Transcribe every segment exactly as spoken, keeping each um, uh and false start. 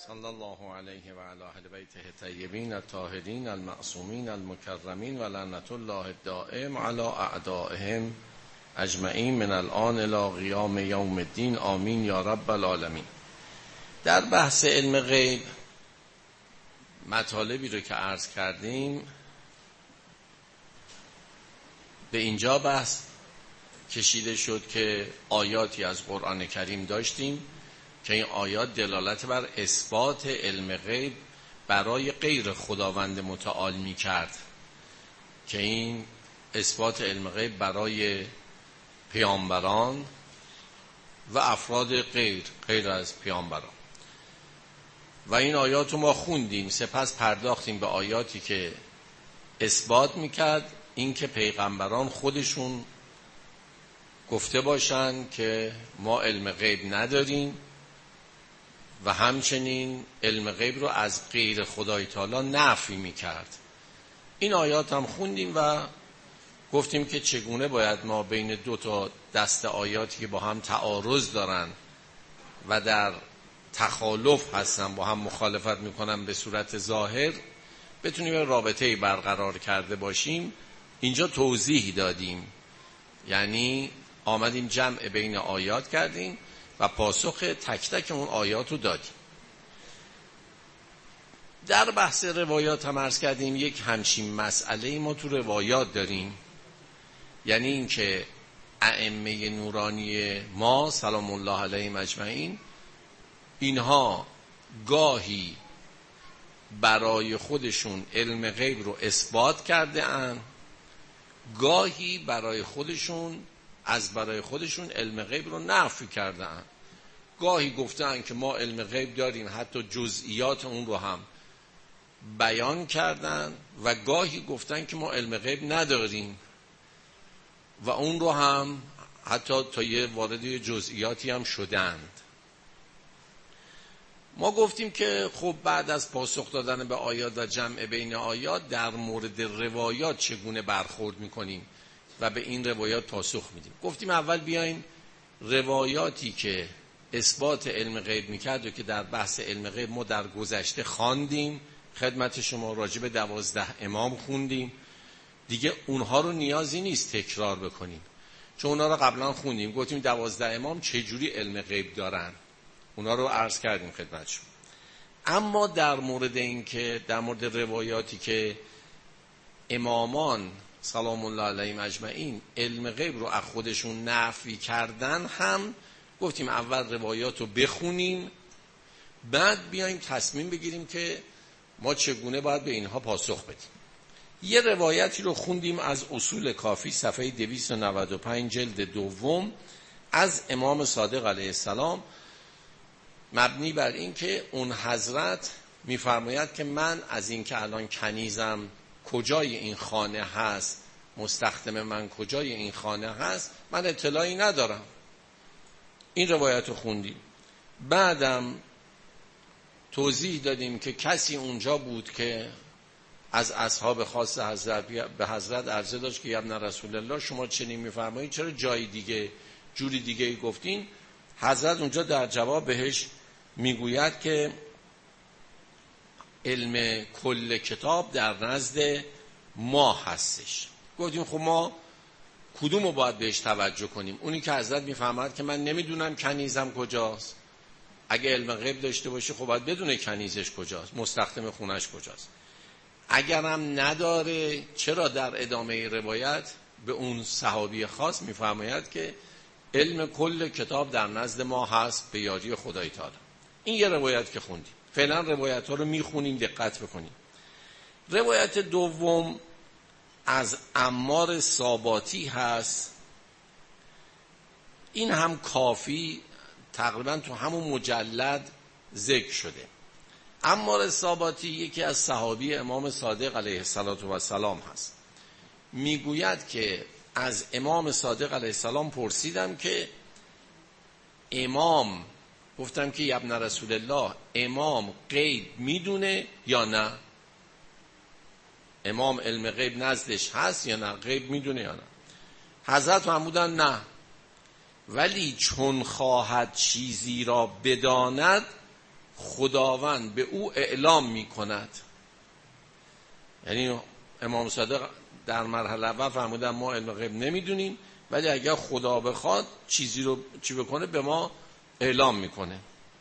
صلی الله علیه و علی اهل بیته الطیبین الطاهرین المعصومین المکرمین و لعنت الله الدائم علی اعدائهم اجمعین من الان الی قیام یوم الدین آمین یا رب العالمین. در بحث علم غیب مطالبی رو که عرض کردیم به اینجا بحث کشیده شد که آیاتی از قرآن کریم داشتیم که این آیات دلالت بر اثبات علم غیب برای غیر خداوند متعال می کرد که این اثبات علم غیب برای پیامبران و افراد غیر غیر از پیامبران و این آیات رو ما خوندیم. سپس پرداختیم به آیاتی که اثبات می کرد این که پیغمبران خودشون گفته باشند که ما علم غیب نداریم و همچنین علم غیب رو از غیر خدای تعالی نفی میکرد. این آیات هم خوندیم و گفتیم که چگونه باید ما بین دو تا دست آیاتی که با هم تعارض دارن و در تخالف هستن، با هم مخالفت میکنن به صورت ظاهر، بتونیم رابطه‌ای برقرار کرده باشیم. اینجا توضیح دادیم، یعنی آمدیم جمع بین آیات کردیم و پاسخ تک تک اون آیات رو دادیم. در بحث روایات هم عرض کردیم یک همچین مسئله ما تو روایات داریم، یعنی این که ائمه نورانی ما سلام الله علیهم اجمعین اینها گاهی برای خودشون علم غیب رو اثبات کرده اند، گاهی برای خودشون از برای خودشون علم غیب رو نفی کردن. گاهی گفتن که ما علم غیب داریم، حتی جزئیات اون رو هم بیان کردن، و گاهی گفتن که ما علم غیب نداریم و اون رو هم حتی تا یه وارد جزئیاتی هم شدند. ما گفتیم که خب بعد از پاسخ دادن به آیات و جمع بین آیات در مورد روایات چگونه برخورد میکنیم و به این روایات پاسخ میدیم. گفتیم اول بیایم روایاتی که اثبات علم غیب میکرد و که در بحث علم غیب ما در گذشته خواندیم، خدمت شما راجع به دوازده امام خوندیم، دیگه اونها رو نیازی نیست تکرار بکنیم چون اونها رو قبلا خوندیم. گفتیم دوازده امام چجوری علم غیب دارن، اونها رو عرض کردیم خدمت شما. اما در مورد این که در مورد روایاتی که امامان سلام الله علیهم اجمعین علم غیب رو از خودشون نفی کردن هم گفتیم اول روایات رو بخونیم، بعد بیایم تصمیم بگیریم که ما چگونه باید به اینها پاسخ بدیم. یه روایتی رو خوندیم از اصول کافی صفحه دویست و نود و پنج جلد دوم از امام صادق علیه السلام، مبنی بر این که اون حضرت میفرماید که من از این که الان کنیزم کجای این خانه هست، مستخدم من کجای این خانه هست، من اطلاعی ندارم. این روایت رو خوندیم. بعدم توضیح دادیم که کسی اونجا بود که از اصحاب خاص حضرت به حضرت عرضه داشت که ابن رسول الله شما چنین میفرمایید، چرا جای دیگه جوری دیگه گفتین؟ حضرت اونجا در جواب بهش میگوید که علم کل کتاب در نزد ما هستش. گفتیم خب ما کدوم رو باید بهش توجه کنیم؟ اونی که حضرت میفهمد که من نمیدونم کنیزم کجاست، اگه علم غیب داشته باشه خب باید بدونه کنیزش کجاست، مستخدم خونش کجاست. اگرم نداره، چرا در ادامه روایت به اون صحابی خاص میفرماید که علم کل کتاب در نزد ما هست به یاری خدای تعالی. این یه روایت که خوندیم. فعلا روایت ها رو میخونیم، دقت بکنیم. روایت دوم از عمار ساباتی هست. این هم کافی تقریبا تو همون مجلد ذکر شده. عمار ساباتی یکی از صحابی امام صادق علیه السلام هست. میگوید که از امام صادق علیه السلام پرسیدم که امام، گفتم که یا ابن رسول الله امام غیب میدونه یا نه؟ امام علم غیب نزدش هست یا نه؟ غیب میدونه یا نه؟ حضرت فرمودن نه، ولی چون خواهد چیزی را بداند خداوند به او اعلام می کند. یعنی امام صادق در مرحله اول فرمودن ما علم غیب نمیدونیم، ولی اگر خدا بخواد چیزی رو چی بکنه به ما اعلام میکنه.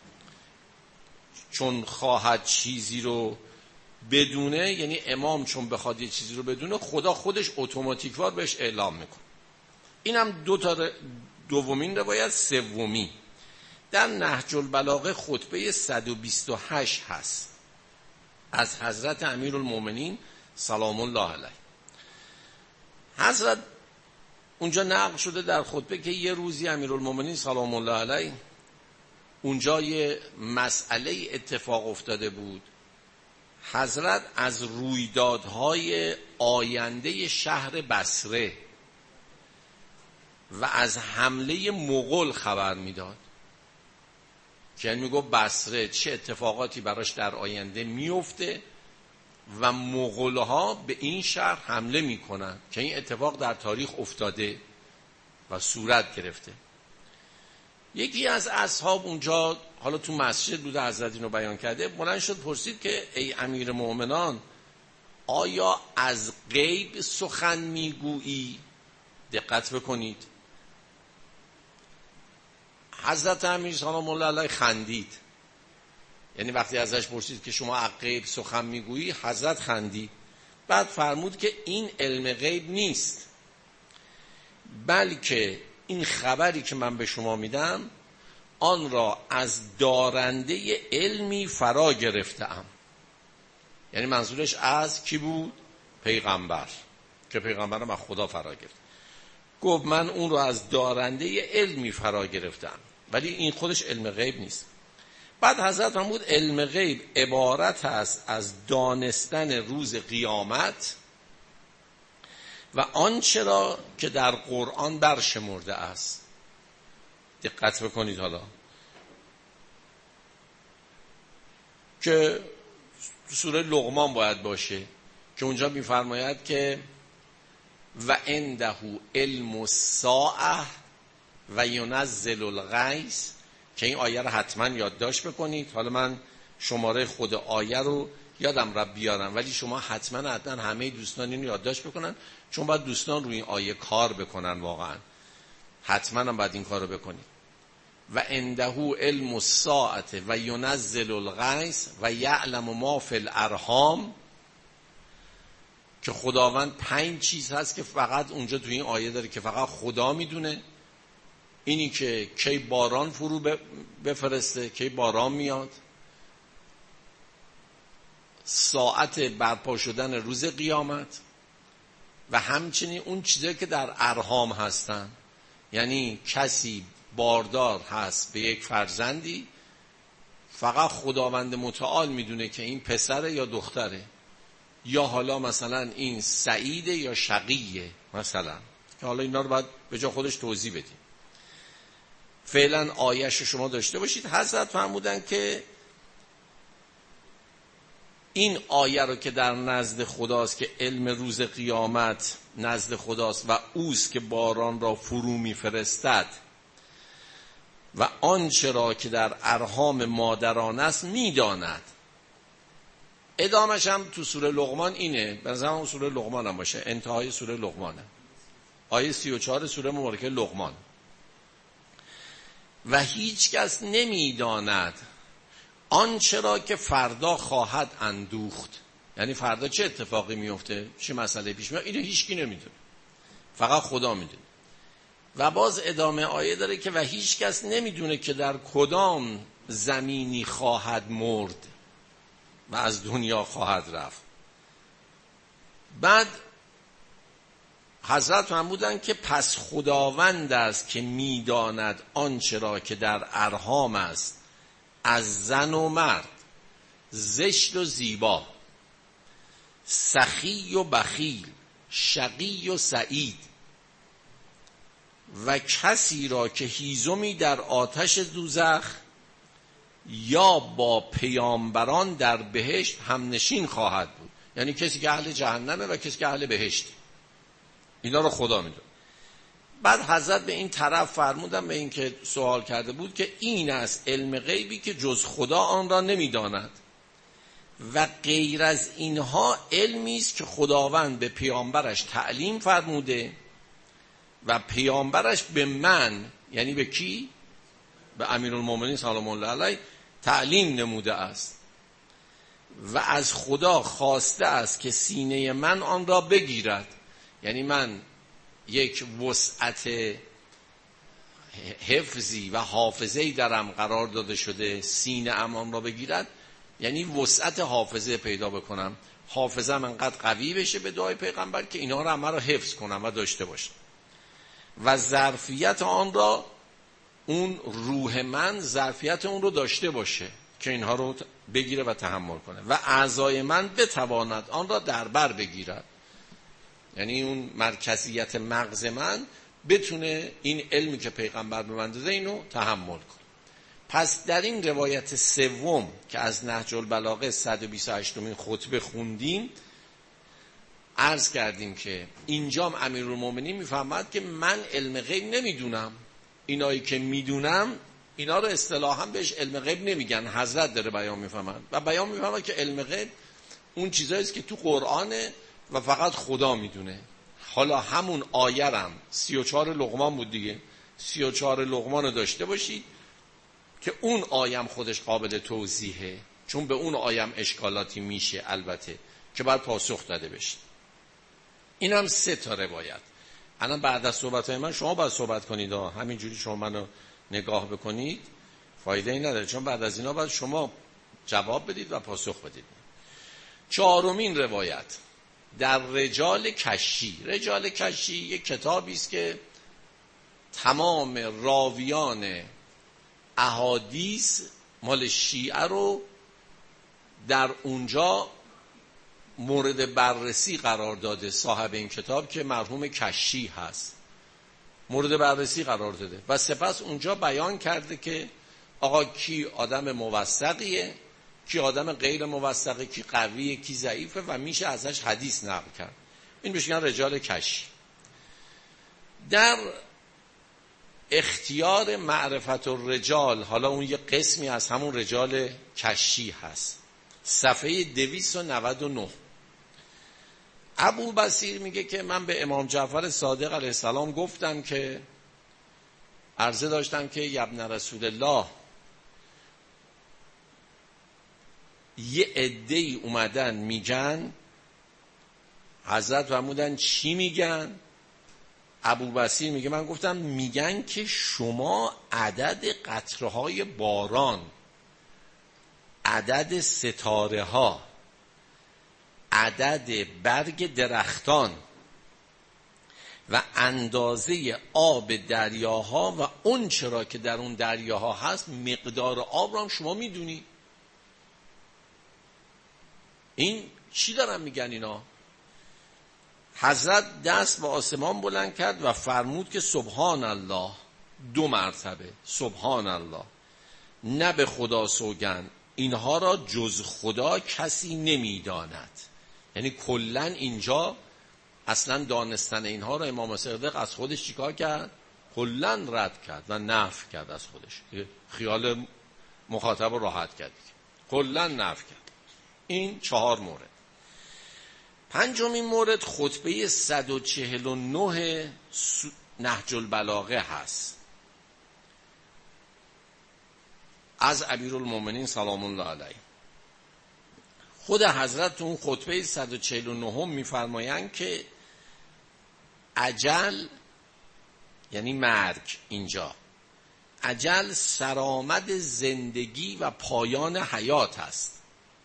چون خواهد چیزی رو بدونه، یعنی امام چون بخواد یه چیزی رو بدونه، خدا خودش اتوماتیکوار بهش اعلام میکنه. این هم دو تا دومین روایت. سومی در نهج البلاغه خطبه صد و بیست و هشت هست از حضرت امیرالمومنین سلام الله علیه. حضرت اونجا نقل شده در خطبه که یه روزی امیرالمومنین سلام الله علیه اونجا یه مسئله اتفاق افتاده بود. حضرت از رویدادهای آینده شهر بصره و از حمله مغول خبر میداد، که یعنی میگو بصره چه اتفاقاتی براش در آینده میفته و مغولها به این شهر حمله میکنن، که این اتفاق در تاریخ افتاده و صورت گرفته. یکی از اصحاب اونجا، حالا تو مسجد بوده، حضرت اینو بیان کرده، بلند شد پرسید که ای امیر مومنان، آیا از غیب سخن میگویی؟ دقت بکنید. حضرت امیر سلام الله علیه خندید. یعنی وقتی ازش پرسید که شما از غیب سخن میگویی، حضرت خندید. بعد فرمود که این علم غیب نیست، بلکه این خبری که من به شما میدم آن را از دارنده علمی فرا گرفتم. یعنی منظورش از کی بود؟ پیغمبر، که پیغمبرم از خدا فرا گرفت. گفت من اون رو از دارنده علمی فرا گرفتم، ولی این خودش علم غیب نیست. بعد حضرت فرمود علم غیب عبارت است از دانستن روز قیامت و آنچه را که در قرآن برشمرده است. دقت بکنید حالا که سوره لقمان باید باشه که اونجا می‌فرماید که و عنده علم الساعه و ینزل الغیث، که این آیه رو حتما یادداشت بکنید. حالا من شماره خود آیه رو یادم را بیارم، ولی شما حتما حتما همه دوستان اینو یادداشت بکنن، چون باید دوستان روی این آیه کار بکنن. واقعا حتما هم باید این کار رو بکنید. و عنده علم الساعه و ینزل الغیث و یعلم ما فی الارحام، که خداوند پنج چیز هست که فقط اونجا توی این آیه داره که فقط خدا میدونه. اینی که کی باران فرو بفرسته، کی باران میاد، ساعت برپا شدن روز قیامت، و همچنین اون چیزایی که در ارحام هستن. یعنی کسی باردار هست به یک فرزندی، فقط خداوند متعال میدونه که این پسره یا دختره، یا حالا مثلا این سعیده یا شقیه مثلا، که حالا اینا رو باید به جا خودش توضیح بدیم. فعلا آیه‌شو شما داشته باشید. حضرت فرمودن که این آیه رو که در نزد خداست، که علم روز قیامت نزد خداست و اوست که باران را فرو میفرستد و آنچه را که در ارحام مادران است میداند. ادامش هم تو سوره لقمان اینه، به نظرم اون سوره لقمان هم باشه، انتهای سوره لقمانه، آیه سی و چهار سوره مبارکه لقمان. و هیچ کس نمیداند آنچه را که فردا خواهد اندوخت. یعنی فردا چه اتفاقی میفته، چه مسئله پیش میاد، اینو هیچ کی نمیدونه، فقط خدا میدونه. و باز ادامه آیه داره که و هیچ کس نمیدونه که در کدام زمینی خواهد مرد و از دنیا خواهد رفت. بعد حضرت فرمودن که پس خداوند است که میداند آنچه را که در ارحام است، از زن و مرد، زشت و زیبا، سخی و بخیل، شقی و سعید، و کسی را که هیزمی در آتش دوزخ یا با پیامبران در بهشت همنشین خواهد بود. یعنی کسی که اهل جهنمه و کسی که اهل بهشت. اینا رو خدا میدونه. بعد حضرت به این طرف فرمودن، به این که سوال کرده بود، که این است علم غیبی که جز خدا آن را نمیداند و غیر از اینها علمی است که خداوند به پیامبرش تعلیم فرموده و پیامبرش به من، یعنی به کی؟ به امیرالمومنین سلام الله علیه تعلیم نموده است و از خدا خواسته است که سینه من آن را بگیرد. یعنی من یک وسعت حفظی و حافظه‌ای درم قرار داده شده، سینه ام آن را بگیرد، یعنی وسعت حافظه پیدا بکنم، حافظه من انقدر قوی بشه به دعای پیغمبر که اینا را من را حفظ کنم و داشته باشم و ظرفیت آن را، اون روح من ظرفیت اون رو داشته باشه که اینها رو بگیره و تحمل کنه و اعضای من بتواند آن را در بر بگیرد، یعنی اون مرکزیت مغز من بتونه این علمی که پیغمبر به من داده اینو تحمل کنه. پس در این روایت سوم که از نهج البلاغه صد و بیست و هشتمین خطبه خوندیم عرض کردیم که اینجام امیرالمومنین میفهمد که من علم غیب نمیدونم، اینایی که میدونم اینا رو اصطلاحاً بهش علم غیب نمیگن، حضرت داره بیان میفهمن و بیان میفهمن که علم غیب اون چیزایی است که تو قرآنه و فقط خدا میدونه. حالا همون آیرم سی و چهار لقمان بود دیگه، سی و چهار لقمان رو داشته باشید که اون آیم خودش قابل توضیحه، چون به اون آیم اشکالاتی میشه البته که باید پاسخ داده بشه. این هم سه تا روایت. الان بعد از صحبت‌های من شما باید صحبت کنید، همینجوری شما منو نگاه بکنید فایده ای نداره، چون بعد از اینا باید شما جواب بدید و پاسخ بدید. چهارمین روایت در رجال کشی. رجال کشی یک کتابی است که تمام راویان احادیث مال شیعه رو در اونجا مورد بررسی قرار داده. صاحب این کتاب که مرحوم کشی هست مورد بررسی قرار داده و سپس اونجا بیان کرده که آقا کی آدم موثقیه، کی آدم غیر موثقه، کی قویه، کی ضعیفه و میشه ازش حدیث نقل کرد. این بهش میگن رجال کشی. در اختیار معرفت الرجال، حالا اون یه قسمی از همون رجال کشی هست، صفحه دویست و نود و نه. ابو بصیر میگه که من به امام جعفر صادق علیه السلام گفتم که عرضه داشتم که ابن رسول الله یه عده‌ای اومدن میگن، حضرت فرمودن چی میگن؟ ابو بصیر میگه من گفتم میگن که شما عدد قطره‌های باران، عدد ستاره ها، عدد برگ درختان و اندازه آب دریاها و اون چرا که در اون دریاها هست مقدار آب رو هم شما میدونی. این چی دارن میگن اینا؟ حضرت دست به آسمان بلند کرد و فرمود که سبحان الله، دو مرتبه سبحان الله، نه به خدا سوگند اینها را جز خدا کسی نمیداند. یعنی کلن اینجا اصلا دانستن اینها را امام صادق از خودش چیکار کرد؟ کلن رد کرد و نفی کرد از خودش، خیال مخاطب راحت کرد، کلن نفی کرد. این چهار مورد. پنجمین مورد خطبه صد و چهل و نه نهج البلاغه هست از امیرالمومنین سلام الله علیه. خود حضرت تو اون خطبه صد و چهل و نه میفرمایند که اجل یعنی مرگ، اینجا اجل سرآمد زندگی و پایان حیات است.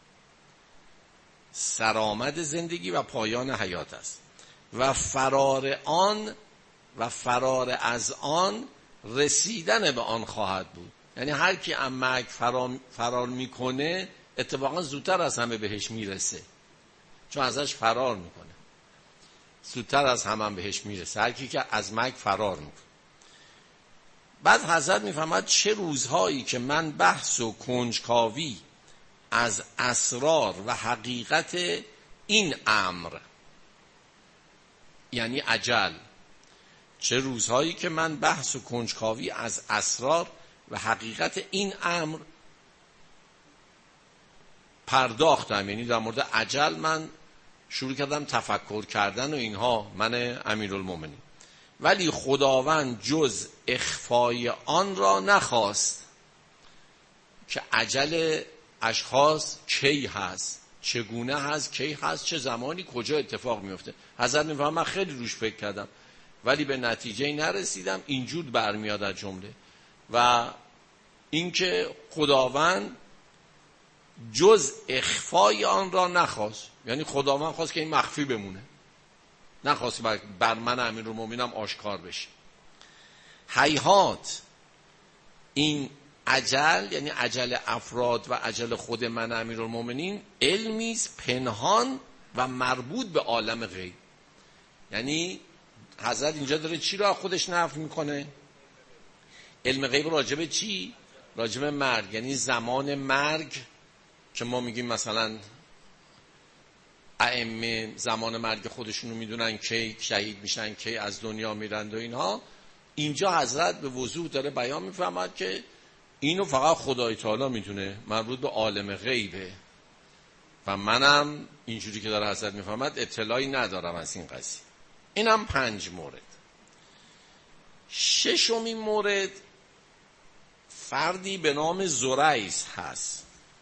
سرآمد زندگی و پایان حیات است و فرار آن و فرار از آن رسیدن به آن خواهد بود. یعنی هر کی از مرگ فرار, فرار میکنه اتفاقا زودتر از همه بهش میرسه، چون ازش فرار میکنه، زودتر از همه هم بهش میرسه هر کی که از مرگ فرار میکنه. بعد حضرت میفهمد چه روزهایی که من بحث و کنجکاوی از اسرار و حقیقت این امر یعنی اجل چه روزهایی که من بحث و کنجکاوی از اسرار و حقیقت این امر پرداختم. یعنی در مورد اجل من شروع کردم تفکر کردن و اینها، من امیرالمومنین. ولی خداوند جز اخفای آن را نخواست که اجل اشخاص کی هست، چگونه هست، کی هست، چه زمانی، کجا اتفاق میفته. حضرت میفهم من خیلی روش فکر کردم ولی به نتیجه نرسیدم. اینجور برمیاد از جمله و اینکه خداوند جز اخفای آن را نخواست، یعنی خداوند خواست که این مخفی بمونه، نخواست بر من امیرالمومنینم آشکار بشه. هیهات این اجل، یعنی اجل افراد و اجل خود من امیرالمومنین، علمی است پنهان و مربوط به عالم غیب. یعنی حضرت اینجا داره چی را خودش نفی میکنه؟ علم غیب راجبه چی؟ راجبه مرگ. یعنی زمان مرگ که ما میگیم مثلا ائمه زمان مرگ خودشونو میدونن کی شهید میشن، کی از دنیا میرند و اینها. اینجا حضرت به وضوح داره بیان میفرماد که اینو فقط خدای تعالی میدونه، مربوط به عالم غیبه و منم اینجوری که داره حضرت میفرماد اطلاعی ندارم از این قضیه. اینم پنج مورد. ششمین مورد فردی به نام زریس هست.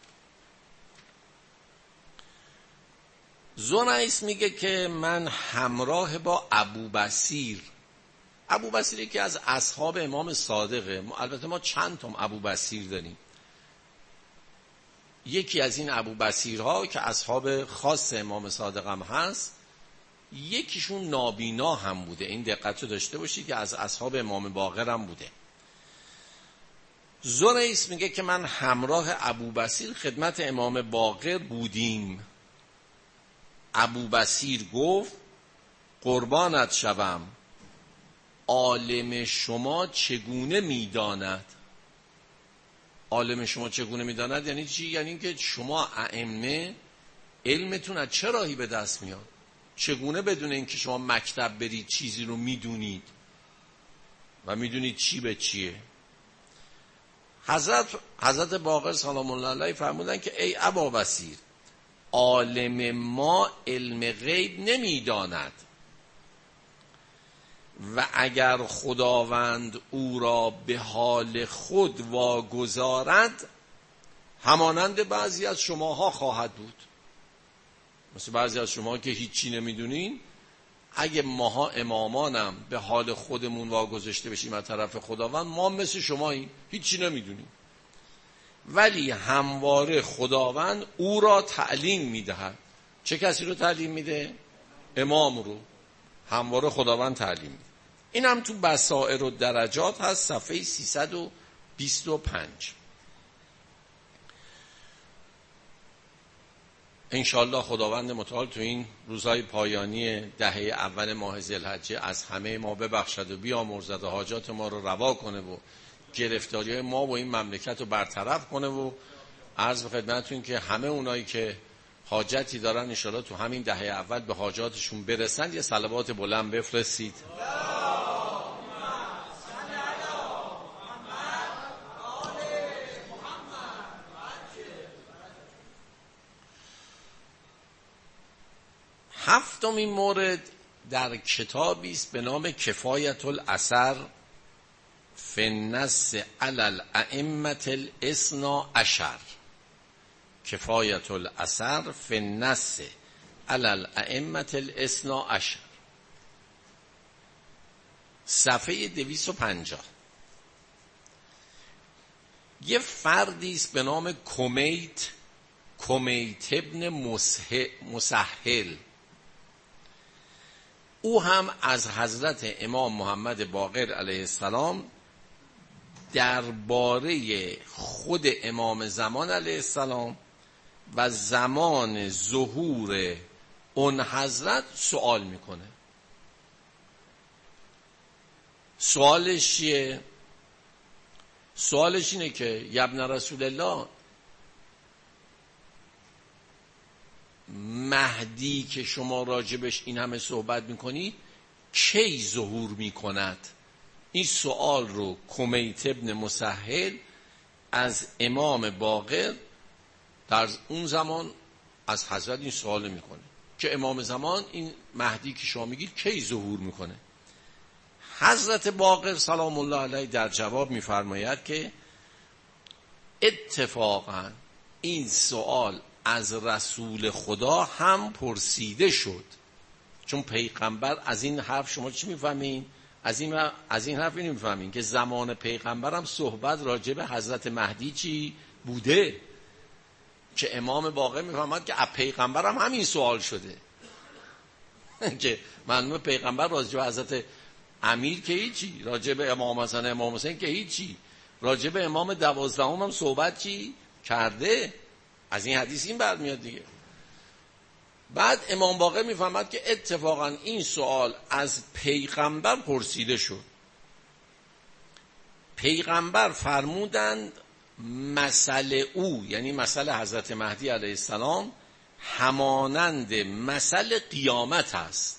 زریس میگه که من همراه با ابوبصیر، ابوبصیر که از اصحاب امام صادقه، البته ما چند تا ابوبصیر داریم. یکی از این ابوبصیرها که اصحاب خاص امام صادق هم هست، یکیشون نابینا هم بوده. این دقت رو داشته باشید که از اصحاب امام باقر هم بوده. زریس میگه که من همراه ابوبصیر خدمت امام باقر بودیم. ابوبصیر گفت قربانت شوم، عالم شما چگونه میداند؟ عالم شما چگونه میداند یعنی چی؟ یعنی اینکه شما ائمه علمتون از چه راهی به دست میاد؟ چگونه بدون اینکه شما مکتب برید چیزی رو میدونید و میدونید چی به چیه؟ حضرت حضرت باقر سلام الله علیه فرمودن که ای ابوبصیر، عالم ما علم غیب نمیداند و اگر خداوند او را به حال خود واگذارد همانند بعضی از شماها خواهد بود. مثل بعضی از شما که هیچی نمیدونین، اگه ماها امامانم به حال خودمون واگذاشته بشیم از طرف خداوند، ما مثل شماییم، هیچی نمیدونیم. ولی همواره خداوند او را تعلیم میدهد. چه کسی رو تعلیم میده؟ امام رو همواره خداوند تعلیم میده. این هم تو بصائر و درجات هست، صفحه سیصد و بیست و پنج. انشاءالله خداوند متعال تو این روزهای پایانی دهه اول ماه ذوالحجه از همه ما ببخشد و بیامرزد و حاجات ما رو روا کنه و گرفتاری‌های ما و این مملکت رو برطرف کنه و عرض به خدمتتون که همه اونایی که حاجتی دارن انشاءالله تو همین دهه اول به حاجاتشون برسند. یه صلوات بلند بفرستید. هفتمین مورد در کتابی است به نام کفایت الاثر فی النص علی الائمة الاثنی عشر. کفایت الاثر فی النص علی الائمة الاثنی عشر، صفحه دویست و پنجاه. یه فردی است به نام کمیت کمیت ابن مسهل. او هم از حضرت امام محمد باقر علیه السلام درباره خود امام زمان علیه السلام و زمان ظهور اون حضرت سوال میکنه. سوالش چیه؟ سوالش اینه که یبن رسول الله، مهدی که شما راجبش این همه صحبت میکنید کی ظهور می کند؟ این سوال رو کمیت ابن مسهل از امام باقر در اون زمان از حضرت این سوال میکنه که امام زمان این مهدی که شما میگید کی ظهور میکنه؟ حضرت باقر سلام الله علیه در جواب میفرماید که اتفاقا این سوال از رسول خدا هم پرسیده شد. چون پیغمبر از این حرف شما چی میفهمین؟ از این از این حرف اینو میفهمین که زمان پیغمبر هم صحبت راجع به حضرت مهدی چی بوده، که امام باقر میفهمد که از پیغمبر هم همین سوال شده که معلومه پیغمبر راجع به حضرت امیر که هیچی، راجع به امام حسن امام حسین که هیچی، راجع به امام دوازدهم هم صحبت چی کرده. از این حدیث این برمیاد دیگه. بعد امام باقر میفهمد که اتفاقا این سوال از پیغمبر پرسیده شد. پیغمبر فرمودند مسئله او، یعنی مسئله حضرت مهدی علیه السلام، همانند مسئله قیامت است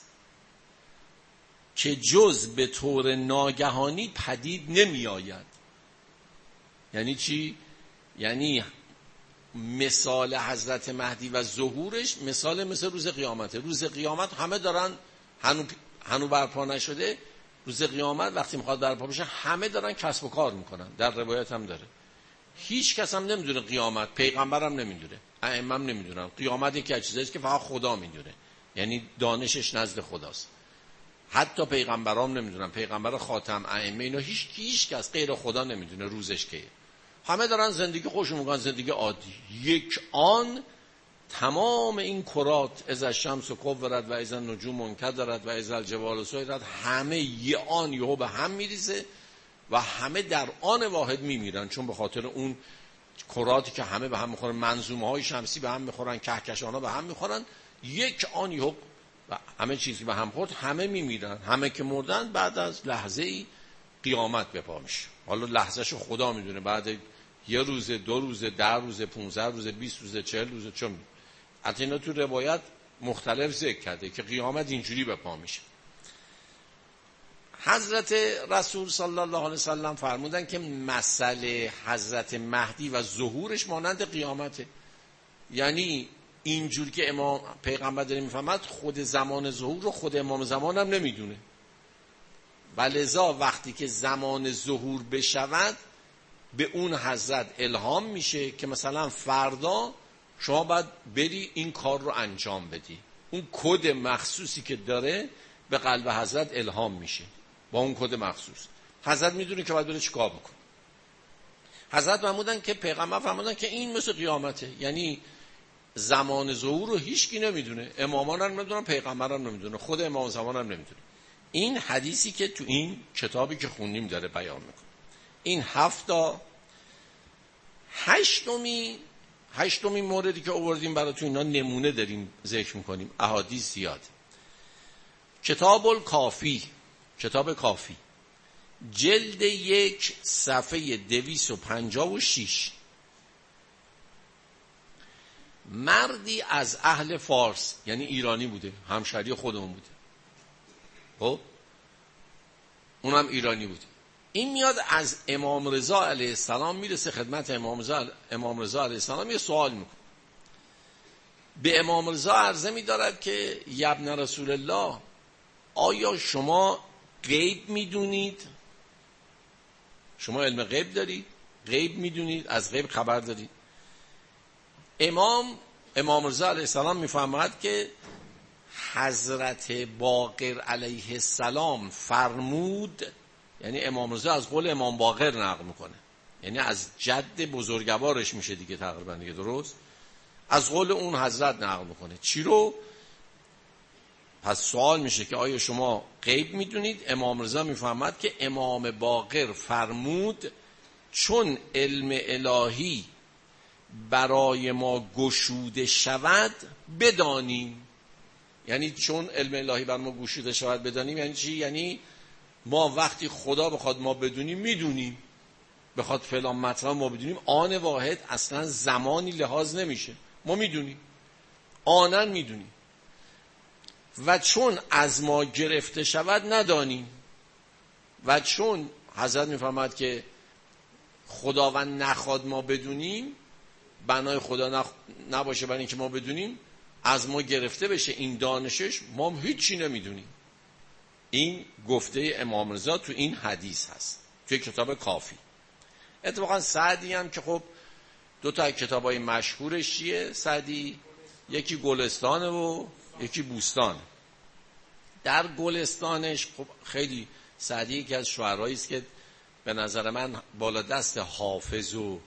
که جز به طور ناگهانی پدید نمی آید. یعنی چی؟ یعنی مثال حضرت مهدی و ظهورش مثال مثل روز قیامته. روز قیامت همه دارن، هنو, هنو برپا نشده، روز قیامت وقتی میخواد برپا بشه همه دارن کسب و کار میکنن. در روایت هم داره هیچ کس هم نمیدونه قیامت، پیغمبرم نمیدونه، ائمه هم نمیدونن. قیامت یکی از چیزاییه که فقط خدا میدونه، یعنی دانشش نزد خداست. حتی پیغمبرام نمیدونن، پیغمبر خاتم، ائمه، اینا هیچ هیچ کس غیر خدا نمیدونه روزش کیه. همه دارن زندگی خوشون میکنن، زندگی عادی. یک آن تمام این کرات، از الشمس کورت و از النجوم انکدرت و از الجبال سیرت، همه یه آن یهو به هم میریزه و همه در آن واحد میمیرن، چون به خاطر اون کراتی که همه به هم میخورن، منظومه های شمسی به هم میخورن، کهکشان ها به هم میخورن، یک آن یهو و همه چیزی به هم خورد، همه میمیرن. همه که مردن بعد از لحظه ای قیامت به پا میشه. حالا لحظهشو خدا میدونه، بعد یه روز، دو روز، ده روز، پونزده روز، بیست روز، چهل روز. چون حتی اینا تو روایت مختلف ذکر کرده که قیامت اینجوری به پا میشه. حضرت رسول صلی الله علیه وسلم فرمودن که مسئله حضرت مهدی و ظهورش مانند قیامته. یعنی اینجور که امام پیغمبر داره میفهمد، خود زمان ظهور رو خود امام زمان هم نمیدونه. ولذا وقتی که زمان ظهور بشود به اون حضرت الهام میشه که مثلا فردا شما باید بری این کار رو انجام بدی. اون کد مخصوصی که داره به قلب حضرت الهام میشه با اون کد مخصوص. حضرت میدونه که باید بره چیکار بکنه. حضرت فرمودن که پیغمبر فرمودن که این مثل قیامته. یعنی زمان ظهور رو هیچکی نمیدونه، امامان هم نمیدونن، پیغمبر هم نمیدونه، خود امام زمان هم نمیدونه. این حدیثی که تو این کتابی که خوندیم داره بیان میکنه. این هفتا هشتمی هشتمی موردی که آوردیم براتون، اینا نمونه داریم ذکر میکنیم، احادیث زیاد. کتاب الکافی، کتاب کافی، جلد یک، صفحه دویست و پنجاه و شیش. مردی از اهل فارس، یعنی ایرانی بوده، همشهری خودمون بوده، خب اونم ایرانی بوده. این میاد از امام رضا علیه السلام میرسه خدمت امام رضا امام رضا علیه السلام، یه سوال میکنه. به امام رضا عرضه میدارد که ابن رسول الله، آیا شما غیب میدونید؟ شما علم غیب دارید؟ غیب میدونید؟ از غیب خبر دارید؟ امام امام رضا علیه السلام میفرماید که حضرت باقر علیه السلام فرمود، یعنی امام رضا از قول امام باقر نقل میکنه، یعنی از جد بزرگوارش میشه دیگه تقریبا دیگه، درست؟ از قول اون حضرت نقل میکنه. چی رو؟ پس سوال میشه که آیا شما غیب میدونید؟ امام رضا میفهمد که امام باقر فرمود چون علم الهی برای ما گشوده شود بدانیم. یعنی چون علم الهی برای ما گشوده شود بدانیم یعنی چی؟ یعنی ما وقتی خدا بخواد ما بدونیم میدونیم، بخواد فلان مطلب ما بدونیم، آن واحد اصلا زمانی لحاظ نمیشه، ما میدونیم، آنن میدونیم. و چون از ما گرفته شود ندانیم. و چون حضرت میفهمد که خداوند نخواد ما بدونیم، بنای خدا نخ... نباشه برای اینکه ما بدونیم، از ما گرفته بشه این دانشش، ما هیچی نمیدونیم. این گفته امام رضا تو این حدیث هست توی کتاب کافی. اتفاقا سعدی هم که خب دو تا کتابای مشهورش چیه سعدی؟ یکی گلستانه و یکی بوستان. در گلستانش خب خیلی سعدی یکی از شعرهایی است که به نظر من بالا دست حافظ و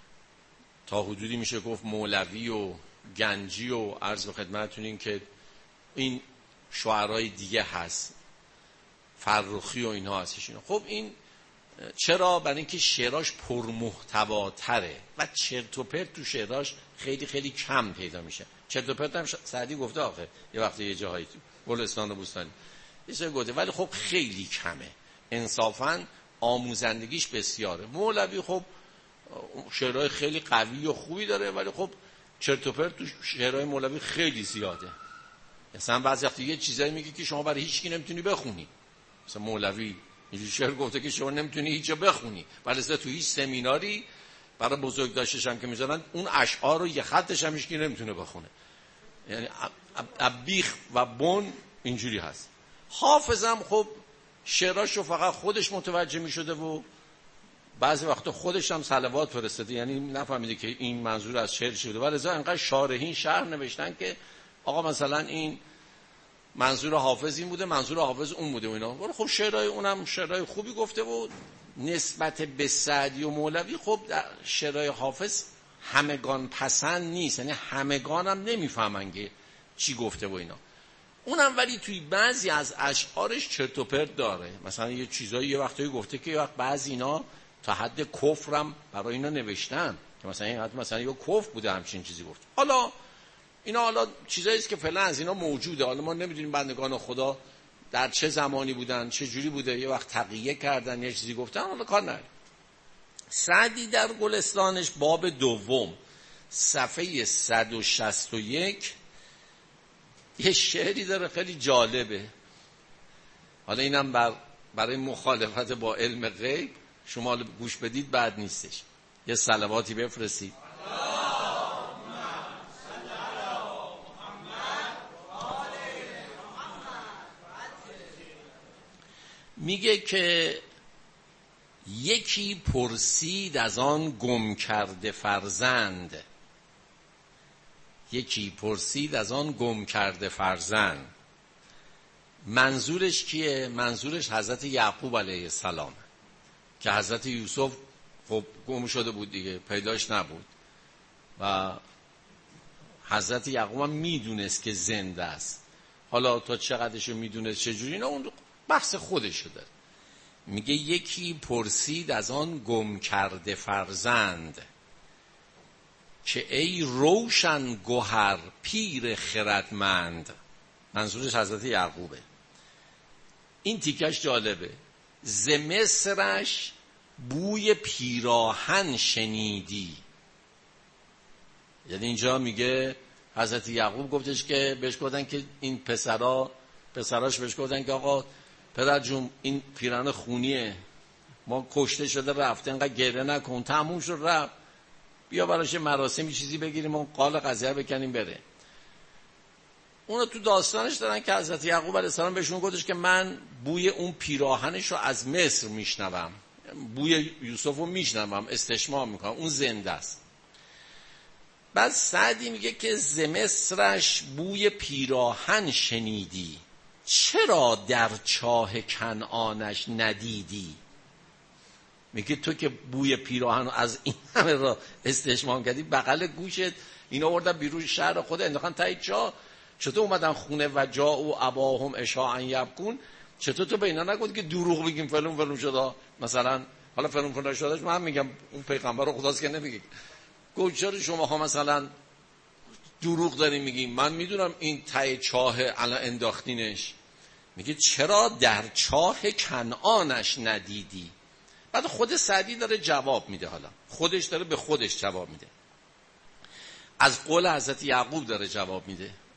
تا حدودی میشه گفت مولوی و گنجی و عرض به خدمتتون این که این شعرهای دیگه هست، فرخی و اینها هستش. اینا خب این چرا؟ برای اینکه شعراش پرمحتواتره و چرت و پرت تو شعراش خیلی خیلی کم پیدا میشه. چرت و پرت هم سعدی گفته آخه یه وقتی یه جاهایی تو گلستان و بوستان یه چیزی گفته، ولی خب خیلی کمه. انصافاً آموزندگیش بسیاره. مولوی خب شعرهای خیلی قوی و خوبی داره، ولی خب چرت و پرت تو شعرهای مولوی خیلی زیاده. مثلا بعضی وقت یه چیزایی میگه که شما برای هیچ کی نمیتونی بخونی. مثلا مولوی یه شعر گفته که شما نمیتونی هیچو بخونی، ولی اصلا تو هیچ سمیناری برای بزرگداشتش هم که میذارن اون اشعار رو یه خطش هم هیچ کی نمیتونه بخونه. یعنی ابیخ و بن اینجوری هست. حافظم خب شعراشو فقط خودش متوجه میشده و بعضی وقتا خودش هم صلوات فرستاده، یعنی نفهمیده که این منظور از شعر شده، ولی لذا انقدر شارحین شرح نوشتن که آقا مثلا این منظور حافظ این بوده، منظور حافظ اون بوده و اینا. ولی خب شعرهای اونم شعرهای خوبی گفته و نسبت به سعدی و مولوی خب شعرهای حافظ همگان پسند نیست، یعنی همگان هم نمیفهمن که چی گفته و اینا. اونم ولی توی بعضی از اشعارش چرت و پرت داره. مثلا یه چیزایی یه وقتایی گفته که یه وقت بعضی اینا تا حد کفرم برای اینا نوشتن که مثلا این حد مثلا یه کفر بوده همچین چیزی گفت. حالا اینا حالا چیزایی است که فعلا از اینا موجوده، حالا ما نمیدونیم بندگان خدا در چه زمانی بودن، چه جوری بوده، یه وقت تقیه کردن یه چیزی گفتن، حالا کار نداره. سعدی در گلستانش باب دوم صفحه صد و شصت و یک یه شعری داره خیلی جالبه. حالا اینم بر برای مخالفت با علم غیب شما گوش بدید، بعد نیستش. یه صلواتی بفرستید. میگه که یکی پرسید از آن گم کرده فرزند، یکی پرسید از آن گم کرده فرزند. منظورش کیه؟ منظورش حضرت یعقوب علیه السلام که حضرت یوسف خب گم شده بود دیگه، پیداش نبود و حضرت یعقوب هم میدونست که زنده است. حالا تا چقدرشو میدونست چجوری، نه اون بحث خودشو داره. میگه یکی پرسید از آن گم کرده فرزند که ای روشن گوهر پیر خردمند. منظورش حضرت یعقوبه. این تیکش جالبه. ز مصرش بوی پیراهن شنیدی. یعنی اینجا میگه حضرت یعقوب گفتش که بهش گفتن که این پسرا پسراش بهش گفتن که آقا پدر جون این پیراهن خونیه، ما کشته شده رفته، انقدر گریه نکن، تموم شد رفت، بیا براش مراسمی چیزی بگیریم و قال قضیه بکنیم بره. اونا تو داستانش دارن که حضرت یعقوب علیه السلام بهشون گفتش که من بوی اون پیراهنش رو از مصر میشنوم، بوی یوسف رو میشنوم، استشمام میکنم، اون زنده است. بعد سعدی میگه که ز مصرش بوی پیراهن شنیدی، چرا در چاه کنعانش ندیدی؟ میگه تو که بوی پیراهن از این همه را استشمام کردی، بغل گوشت اینا آوردن بیرون شهر خود انداختن تای چاه، چطور اومدن خونه و جا و اباهم اشاعا یبکون؟ چطور تو به اینا نگفتی که دروغ بگیم فلان فلان شده؟ مثلا حالا فلان فلان شدهش من میگم اون پیغمبر خداست که نمیگه. گفت چرا شما ها مثلا دروغ دارین میگین؟ من میدونم این تای چاه الان انداختینش. میگه چرا در چاه کنعانش ندیدی؟ بعد خود سعدی داره جواب میده، حالا خودش داره به خودش جواب میده، از قول حضرت یعقوب داره جواب میده.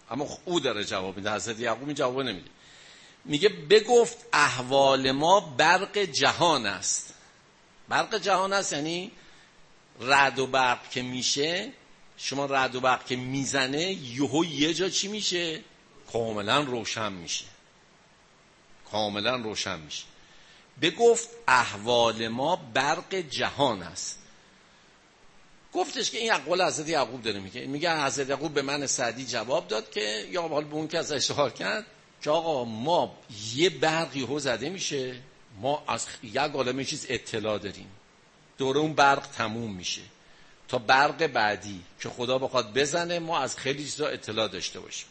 اما او داره جواب میده، حضرت یعقوب این جواب نمیده. میگه بگفت احوال ما برق جهان است. برق جهان است یعنی رعد و برق که میشه، شما رعد و برق که میزنه یهو یه جا چی میشه؟ کاملا روشن میشه، کاملا روشن میشه. بگفت احوال ما برق جهان است. گفتش که این اقوال حضرت یعقوب داره میگه. میگه حضرت یعقوب به من سعدی جواب داد که یا حال به اون که ازش سوال کرد که آقا ما یه برقی هو زده میشه، ما از یک عالمه چیز اطلاع داریم، دوره اون برق تموم میشه تا برق بعدی که خدا بخواد بزنه ما از خیلی چیزا اطلاع داشته باشیم.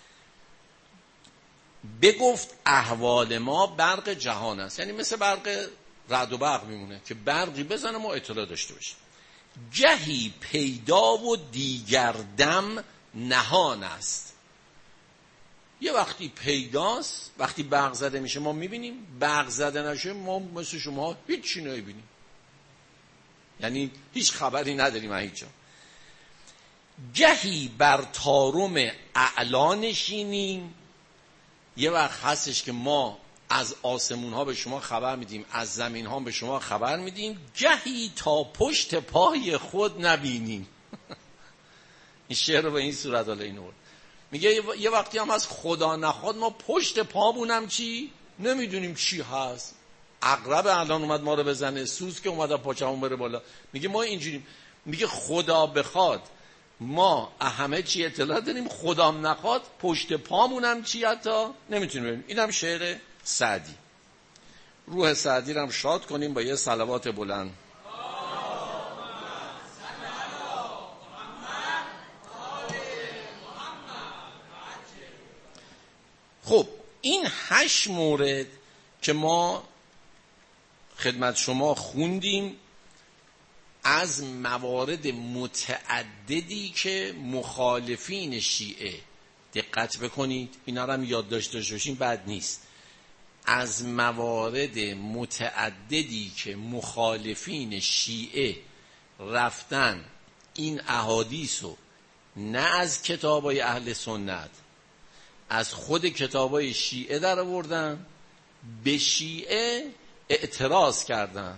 بگفت احوال ما برق جهان است، یعنی مثل برق رعد و برق میمونه که برقی بزنه ما اطلاع داشته باشیم. گهی پیدا و دیگر دم نهان است. یه وقتی پیداست، وقتی برق زده میشه ما میبینیم، برق زده نشه ما مثل شما هیچی نمیبینیم، یعنی هیچ خبری نداریم از هیچ جا. گهی بر طارم اعلا نشینیم. یه وقت هستش که ما از آسمون ها به شما خبر میدیم، از زمین ها به شما خبر میدیم. گهی تا پشت پای خود نبینیم. این شعر رو به این صورت حالا اینو میگه یه وقتی هم از خدا نخواد ما پشت پامونم چی نمیدونیم چی هست. عقرب الان اومد ما رو بزنه، سوز که اومد پاچمون بره بالا. میگه ما اینجوریم. میگه خدا بخواد ما همه چی اطلاع داریم، خدام نخواد پشت پامونم چی حتی نمیتونیم ببینیم. اینم شعر سعدی. روح سعدی رو هم شاد کنیم با یه صلوات بلند. خب این هشت مورد که ما خدمت شما خوندیم از موارد متعددی که مخالفین شیعه، دقت بکنید اینا رو هم یاد داشته باشین بد نیست، از موارد متعددی که مخالفین شیعه رفتن این احادیث رو نه از کتابای اهل سنت، از خود کتابای شیعه در آوردن، به شیعه اعتراض کردن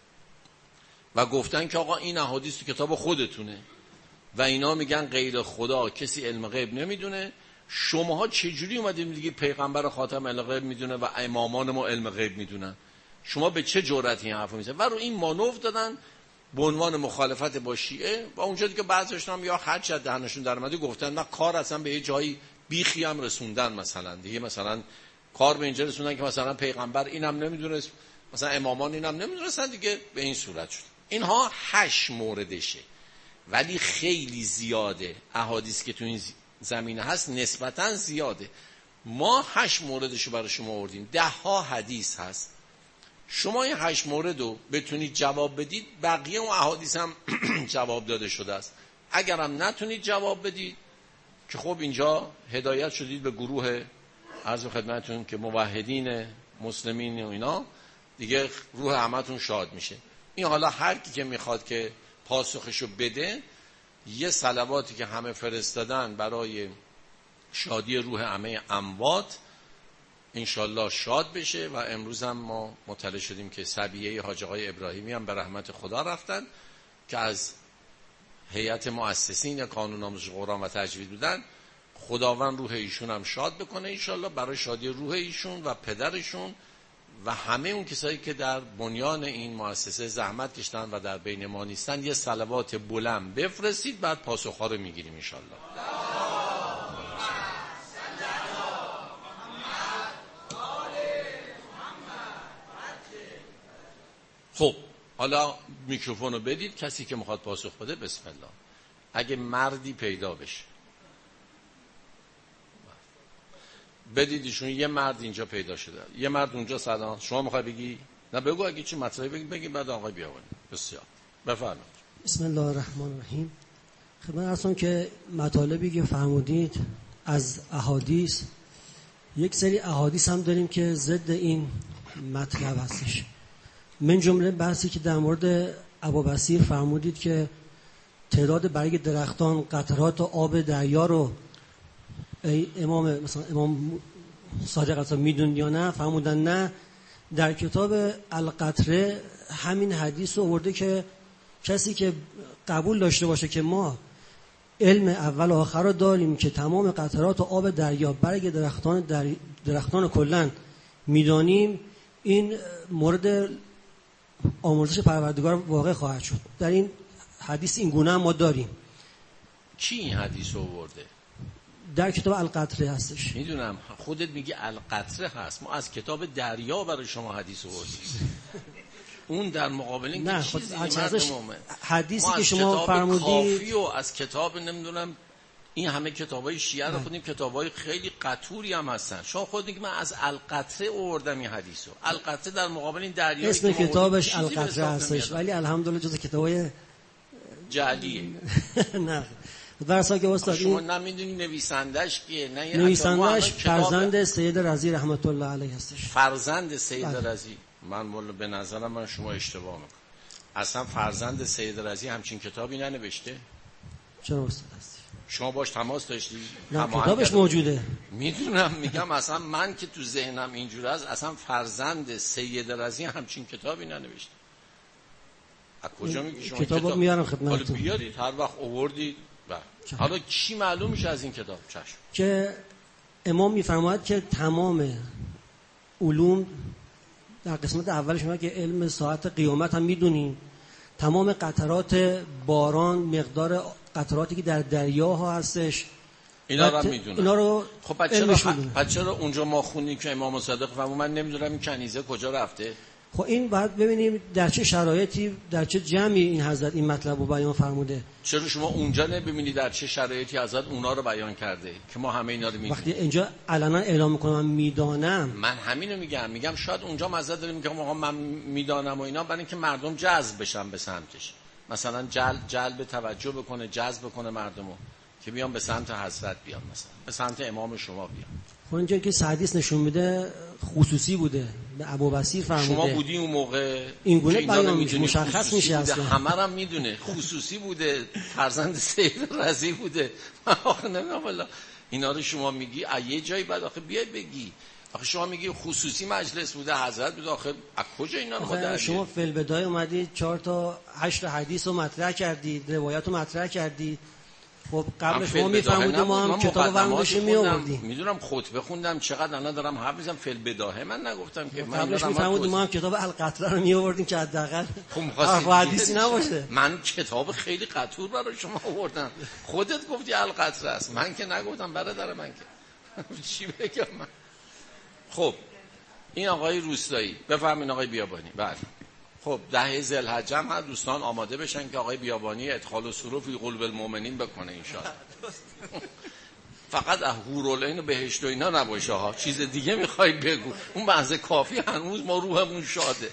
و گفتن که آقا این احادیث تو کتاب خودتونه و اینا میگن غیر خدا کسی علم غیب نمیدونه. شماها چجوری اومدید دیگه پیغمبر خاتم علم غیب میدونه و امامان ما علم غیب میدونن؟ شما به چه جرأتی این حرفو میزنید؟ و رو این مانور دادن به عنوان مخالفت با شیعه. و اونجا دیگه بعضیشون هم یا هر چه دهنشون در اومده گفتن نه کار اصلا به یه جایی بیخی هم رسوندن، مثلا دیگه مثلا کار به اینجا رسوندن که مثلا پیغمبر اینم نمیدونست، مثلا امامان اینم نمیدونستن، دیگه به این صورت شد. اینها هشت موردشه ولی خیلی زیاده. احادیث که تو این زمینه هست نسبتاً زیاده. ما هشت موردشو برای شما آوردیم، ده ها حدیث هست. شما این هشت مورد رو بتونید جواب بدید بقیه اون احادیث هم جواب داده شده است. اگرم نتونید جواب بدید که خب اینجا هدایت شدید به گروه عرض خدمتتون که موحدین مسلمین و اینا، دیگه روح همتون شاد میشه. این حالا هر کی که میخواد که پاسخشو بده، یه صلواتی که همه فرستادن برای شادی روح همه اموات انشالله شاد بشه. و امروز هم ما مطلع شدیم که صبیه حاج آقای ابراهیمی هم به رحمت خدا رفتن که از هیئت مؤسسین قانون آموزش قرآن و تجوید بودن. خداوند روح ایشون هم شاد بکنه انشالله، برای شادی روح ایشون و پدرشون و همه اون کسایی که در بنیان این مؤسسه زحمت کشتن و در بین ما نیستن. یه صلوات بلند بفرستید بعد پاسخ‌ها رو میگیریم انشالله. خب حالا میکروفون رو بدید، کسی که میخواد پاسخ بده بسم الله. اگه مردی پیدا بشه بدید ایشون. یه مرد اینجا پیدا شده، یه مرد اونجا. سلام، شما میخوای بگی؟ نه بگو، اگه چی مطلبی بگی بگی بعد آقای بیاورید. بسیار بفرمایید. بسم الله الرحمن الرحیم. خدمت ارسان که مطالبی که فرمودید از احادیث، یک سری احادیث هم داریم که ضد این مطلب هستش. من جمله بحثی که در مورد ابوبصیر فرمودید که تعداد برگ درختان قطرات آب دریا رو ای امام مثلا امام صادق اصلا میدون یا نه؟ فرمودن نه. در کتاب القطره همین حدیث رو آورده که کسی که قبول داشته باشه که ما علم اول و آخر رو داریم که تمام قطرات و آب دریا برگ درختان در درختان کلن میدانیم، این مورد آمرزش پروردگار واقع خواهد شد. در این حدیث این گونه هم ما داریم. کی این حدیث رو آورده؟ در کتاب القطره هستش. میدونم خودت میگی القطره هست، ما از کتاب دریا برای شما حدیث آوردیم. اون در مقابل این نه چیزی ازش حدیثی که شما فرمودید کافی و از کتاب نمیدونم این همه کتابای شیعه رو خودیم، کتابای خیلی قطوری هم هستن. شما خودت میگی من از القطره آوردم این حدیثو. القطره در مقابل این دریا اسم کتابش القطره هستش، ولی الحمدلله جز کتابای جعلیه. نه درسا که استاد شما نمیدونی نویسندش کیه؟ نه نویسندش فرزند سید رضی رحمت الله علیه هستش. فرزند سید رضی؟ من والا به نظرم من شما اشتباه میکنم. اصلا فرزند سید رضی همچین کتابی ننوشته. چرا استاد هستی؟ شما باش تماس داشتی؟ نه کتابش موجوده. میدونم، میگم اصلا من که تو ذهنم اینجوری است، اصلا فرزند سید رضی همچین کتابی ننوشته. از کجا میگی شما کتاب کتاب میارم خدمتتون؟ حالا بیارید هر وقت آوردید. حالا چی معلوم میشه از این کتاب؟ چشم. که امام میفرماید که تمام علوم در قسمت اولش میگه که علم ساعت قیامت هم میدونیم، تمام قطرات باران، مقدار قطراتی که در دریاها هستش اینا رو هم میدونم. اینا رو خب پس چرا ح... چرا اونجا ما خونیم که امام صادق فرمود من نمیدونم این کنیزه کجا رفته؟ خب این باید ببینیم در چه شرایطی در چه جمعی این حضرت این مطلب رو بیان فرموده. چرا شما اونجا نبینید در چه شرایطی حضرت اونا رو بیان کرده که ما همه اینا رو میدونیم؟ وقتی اینجا علنا اعلام میکنم من میدانم، من همینو میگم میگم شاید اونجا مزد داریم که آقا من میدانم و اینا، برای اینکه مردم جذب بشن به سمتش، مثلا جلب جلب توجه بکنه، جذب بکنه مردمو که بیان به سمت حضرت بیان، مثلا به سمت امام شما بیان. خب اینجا که حدیث نشون میده خصوصی بوده، به ابوبصیر فرموده. شما بودی اون موقع این گونه بیان میشه، مشخص میشه اصلا. همه هم میدونه خصوصی بوده، فرزند سید رضی بوده. آخه نمیدونم والله اینا رو شما میگی از یه جایی بعد آخه بیای بگی آخه شما میگی خصوصی مجلس بوده، حضرت بوده، آخه از کجا اینا رو ما شما فی البدایه اومدید چهار تا هشت حدیث رو مطرح کردید، روایت رو مطرح کردید. خب قبلش ما میفهمودیم، ما هم کتاب ورموشی می آوردیم. میدونم خطبه خوندم چقدر الان دارم حرف میزنم فی البداهه من نگفتم که من قبلش میفهمودیم، ما هم کتاب القطره رو می آوردیم که حداقل حرف حدیثی نباشه. من کتاب خیلی قطور برای شما آوردم، خودت گفتی القطره است، من که نگفتم برادر من که چی بگم من. خب این آقای روستایی بفرمایید. آقای بیابانی بله. خب ده ذوالحجه هم دوستان آماده بشن که آقای بیابانی ادخال و صروف فی قلوب المؤمنین بکنه انشاءالله. فقط حورالعین و بهشت و اینا نباشه ها، چیز دیگه میخوای بگو، اون بحث کافی هنوز ما روحمون شاده.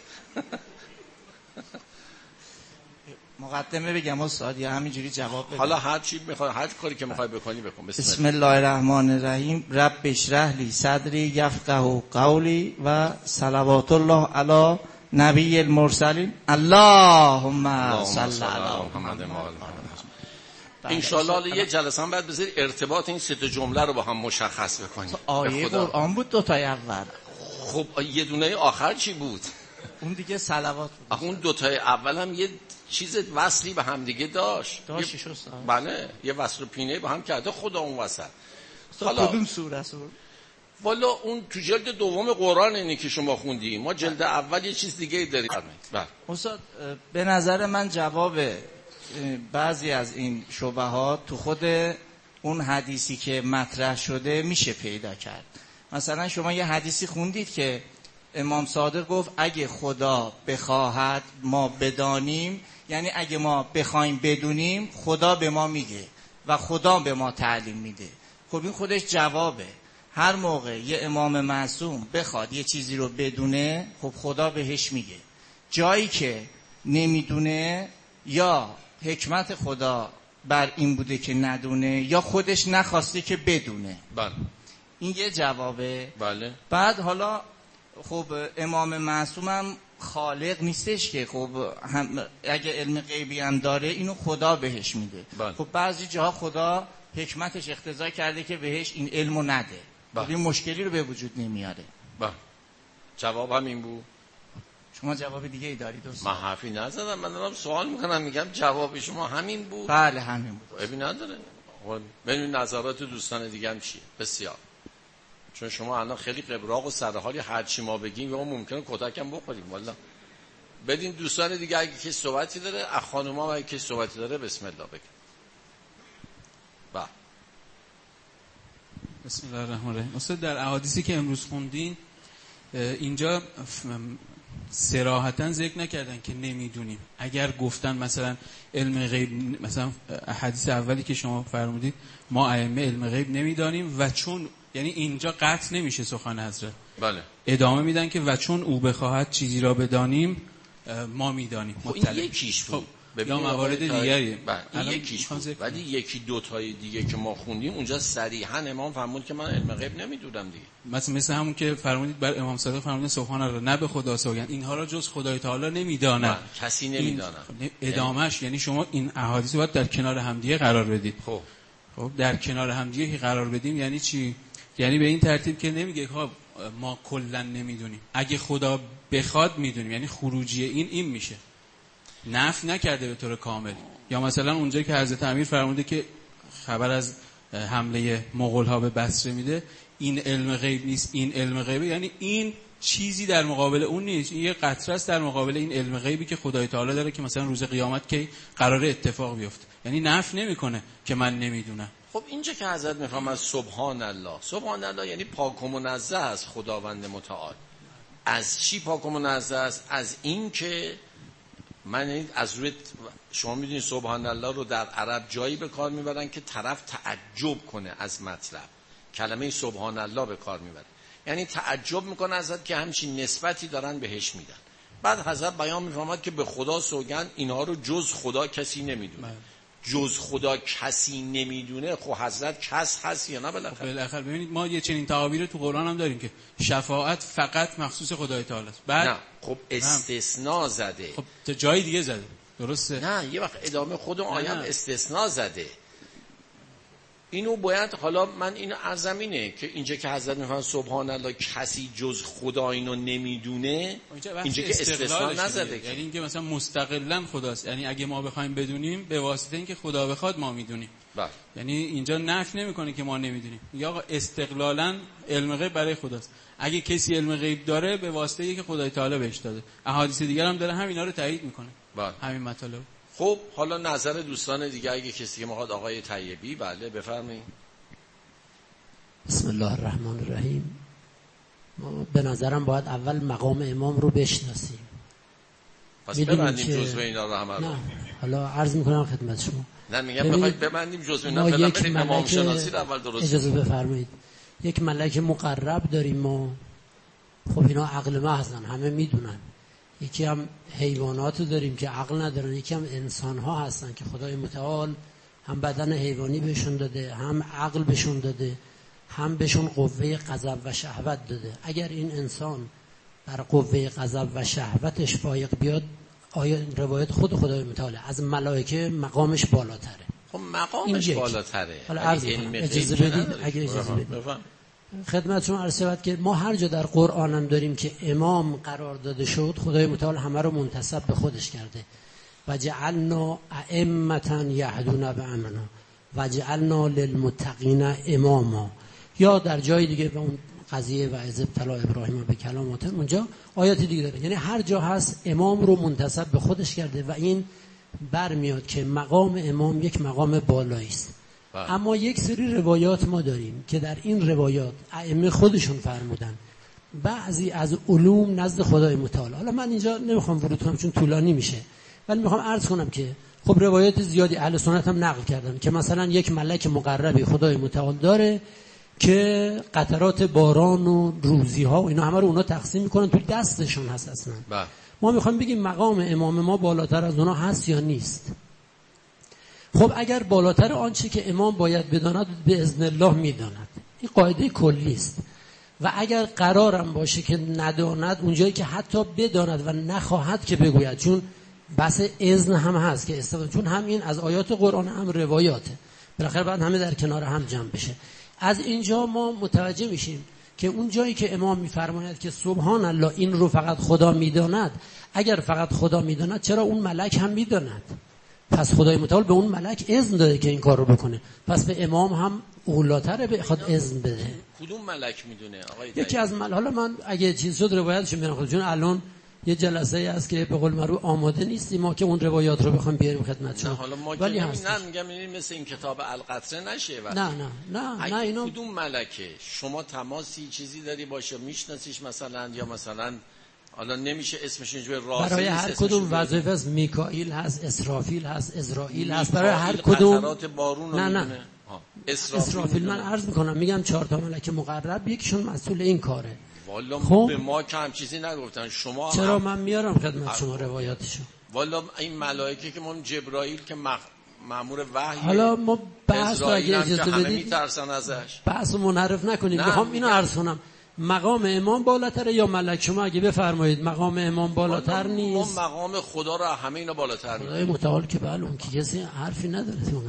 مقدمه بگم استاد یا همینجوری جواب بدم؟ حالا هر چی میخوای، هر کاری که میخوای بکنی بکن. بسم, بسم الله الرحمن الرحیم. رب اشرح لی صدری یفقهوا قولی و صلوات الله علی نبی المرسلین. اللهم صل علی محمد. ان شاء الله یه جلسه هم بعد بذاری ارتباط این سه تا جمله رو با هم مشخص بکنیم. آیه قرآن بود دو تا اول. خب یه دونه آخر چی بود؟ اون دیگه صلوات بود. اون دو تا اول هم یه چیز وصلی به هم دیگه داشت. داشتش استاد. بله یه وصل و پینه با هم کرده خدا اون وسط. حالا کدوم سوره است؟ والا اون تو جلد دوم قرآن اینی که شما خوندی، ما جلد اول یه چیز دیگه داریم. بله استاد به نظر من جواب بعضی از این شبهات تو خود اون حدیثی که مطرح شده میشه پیدا کرد. مثلا شما یه حدیثی خوندید که امام صادق گفت اگه خدا بخواهد ما بدانیم، یعنی اگه ما بخوایم بدونیم خدا به ما میگه و خدا به ما تعلیم میده. خب این خودش جوابه. هر موقع یه امام معصوم بخواد یه چیزی رو بدونه خب خدا بهش میگه. جایی که نمیدونه یا حکمت خدا بر این بوده که ندونه یا خودش نخواسته که بدونه. بله این یه جوابه. بله. بعد حالا خب امام معصوم هم خالق نیستش که خب هم اگه علم غیبی هم داره اینو خدا بهش میده. بله. خب بعضی جاها خدا حکمتش اقتضا کرده که بهش این علمو نده، این مشکلی رو به وجود نمیاره. با جواب هم این بود. شما جواب دیگه ای دارید؟ من حرفی نزدم، من دارم سوال میکنم، میگم جواب شما همین بود. بله همین بود. ابی نداره. ببینید نظرات دوستان دیگه هم چیه. بسیار. چون شما الان خیلی قبراق و سرحالی هر چی ما بگیم یا ممکنه کتک هم بخوریم والله. بدین دوستان دیگه اگه که صحبتی داره، اخ خانوما اگه که صحبتی داره بسم الله بگید. با بسم الله الرحمن الرحیم. استاد در احادیثی که امروز خوندین اینجا صراحتاً ذکر نکردن که نمیدونیم. اگر گفتن مثلا علم غیب، مثلا حدیث اولی که شما فرمودید ما ائمه علم غیب نمیدانیم و چون، یعنی اینجا قطع نمیشه سخن حضرت. بله. ادامه میدن که و چون او بخواهد چیزی را بدانیم ما میدانیم. این یکیش بود. یا موارد دیگری. این یکیش بود. ولی یکی دو تای دیگه که ما خوندیم اونجا صریحاً امام فرمود که من علم غیب نمیدونم دیگه. مثلا مثل همون که فرمودید بر امام صادق فرمودن سبحان الله نه به خدا سوگند اینها را جز خدای تعالی نمیداند. کسی نمیداند. ادامهش یعنی شما این احادیث رو باید در کنار همدیگه قرار بدید. خب خب در کنار همدیگه قرار بدیم یعنی چی؟ یعنی به این ترتیب که نمیگه خب ما کلا نمیدونیم، اگه خدا بخواد میدونیم، یعنی خروجی این این میشه، نفی نکرده به طور کامل. یا مثلا اونجا که حضرت امیر فرموده که خبر از حمله مغول‌ها به بصره میده، این علم غیب نیست، این علم غیبه، یعنی این چیزی در مقابل اون نیست، این یه قطره است در مقابل این علم غیبی که خدای تعالی داره که مثلا روز قیامت که قرار اتفاق بیفته، یعنی نفی نمیکنه که من نمیدونم. خب اینجا که حضرت میخوام از سبحان الله، سبحان الله یعنی پاک و منزه است خداوند متعال. از چی پاک و منزه است؟ از این که من از روی شما میدونید سبحان الله رو در عرب جایی به کار میبرن که طرف تعجب کنه از مطلب. کلمه سبحان الله به کار میبرن، یعنی تعجب میکنه ازت که همچین نسبتی دارن بهش میدن. بعد حضرت بیان میفرماد که به خدا سوگند اینها رو جز خدا کسی نمیدونه. جز خدا کسی نمیدونه. خب حضرت کس هست یا نه؟ بالاخره بالاخره ببینید ما یه چنین تعابیر تو قرآن هم داریم که شفاعت فقط مخصوص خدای تعالی است. بعد نه خب استثناء زده. خب جای دیگه زده، درسته؟ نه یه وقت ادامه خود آیه استثناء زده. اینو باید، حالا من اینو عرضم اینه که اینجا که حضرت میفرمایند سبحان الله کسی جز خدا اینو نمیدونه، اینجا که استثناء نزده، یعنی اینکه مثلا مستقلا خداست، یعنی اگه ما بخوایم بدونیم به واسطه اینکه خدا بخواد ما میدونیم. بله. یعنی اینجا نفی نمیکنه که ما نمیدونیم، یا آقا استقلالا علم غیب برای خداست. اگه کسی علم غیب داره به واسطه اینکه خدای تعالی بهش داده. احادیث دیگر هم داره همینا رو تایید میکنه. بله. همین مطالب. خب حالا نظر دوستان دیگه اگه کسی که میخواد، آقای طیبی. بله بفرمایید. بسم الله الرحمن الرحیم. ما به نظرم باید اول مقام امام رو بشناسیم. پس ببندیم که... جزوه اینا رو همه رو. نه حالا عرض میکنم خدمت شما. نه میگم بخواید ببندیم جزوه اینا، فعلا بریم امام شناسی رو اول درست. اجازه بفرمایید. یک ملک مقرب داریم ما. خب اینا عقل محضن، همه میدونن. یکی هم حیوانات داریم که عقل ندارن، یکی هم انسان ها هستن که خدای متعال هم بدن حیوانی بهشون داده، هم عقل بهشون داده، هم بهشون قوه غضب و شهوت داده. اگر این انسان بر قوه غضب و شهوتش فایق بیاد، آیا روایت خود خدای متعال از ملائکه مقامش بالاتره؟ خب مقامش بالاتره. حالا عرض اجازه بدید، اگه اجازه بدید خدمتتون عرض شود که ما هر جا در قرآن هم داریم که امام قرار داده شد، خدای متعال همه رو منتسب به خودش کرده. و جعلنا ائمة یهدون بامرنا و جعلنا للمتقین اماما. یا در جای دیگه به اون قضیه و اذ ابتلی ابراهیم به کلامات، اونجا آیات دیگه داره. یعنی هر جا هست امام رو منتسب به خودش کرده و این برمیاد که مقام امام یک مقام بالایی است. اما یک سری روایات ما داریم که در این روایات ائمه خودشون فرمودن بعضی از علوم نزد خدای متعال. حالا من اینجا نمیخوام ورود کنم چون طولانی میشه، ولی میخوام عرض کنم که خب روایات زیادی اهل سنت هم نقل کردن که مثلا یک ملک مقربی خدای متعال داره که قطرات باران و روزی ها و اینا همه رو اونا تقسیم میکنن، تو دستشون هست اصلا. ما میخوام بگیم مقام امام ما بالاتر از اونا هست یا نیست. خب اگر بالاتر آنچه که امام باید بداند به اذن الله میداند، این قاعده کلی است. و اگر قرارم باشه که نداند، اونجایی که حتی بداند و نخواهد که بگوید، چون بس اذن هم هست که استفاده، چون هم این از آیات قرآن هم روایاته. بالاخره باید همه در کنار هم جمع بشه. از اینجا ما متوجه میشیم که اون جایی که امام میفرماید که سبحان الله این رو فقط خدا میداند، اگر فقط خدا میداند چرا اون ملک هم میداند؟ پس خدای متعال به اون ملک اذن داده که این کار رو بکنه، پس به امام هم اولاتره بخواد اذن بده. کدوم ملک میدونه آقای؟ یکی از مل... حالا من اگه چیز شد روایتش میارم خودم، چون الان یه جلسه هست که به قول معروف آماده نیستیم ما که اون روایات رو بخوام بیاریم خدمت شما. حالا ما ولی که هست. نه میگم این مثل این کتاب القطره نشه. نه نه نه نه اینو کدوم ملکه؟ شما تماسی چیزی داری باشه میشناسیش مثلا، یا مثلا حالا نمیشه اسمش اینجوری راضی برای هر کدوم وظیفه است. میکائیل هست، اسرافیل هست، ازرائیل هست، برای هر کدوم قطرات بارون رو نه نه میدونه. اسرافیل, اسرافیل من عرض میکنم میگم چهار تا ملک مقرب یکیشون مسئول این کاره. والا خب به ما که هم چیزی نگفتن. شما چرا هم... من میارم خدمت شما روایاتشو. والا این ملائکه که من جبرائیل که مخ... مأمور وحی، حالا ما بحث رو اگه اجازه بدید میترسن ازش، بحث رو منحرف نکنیم. میخوام اینو عرض کنم مقام امام بالاتره یا ملک؟ شما اگه بفرمایید مقام امام بالاتر نیست؟ ما مقام خدا رو همه اینا بالاتر خدای متعال که بله اون که کسی حرفی نداره تو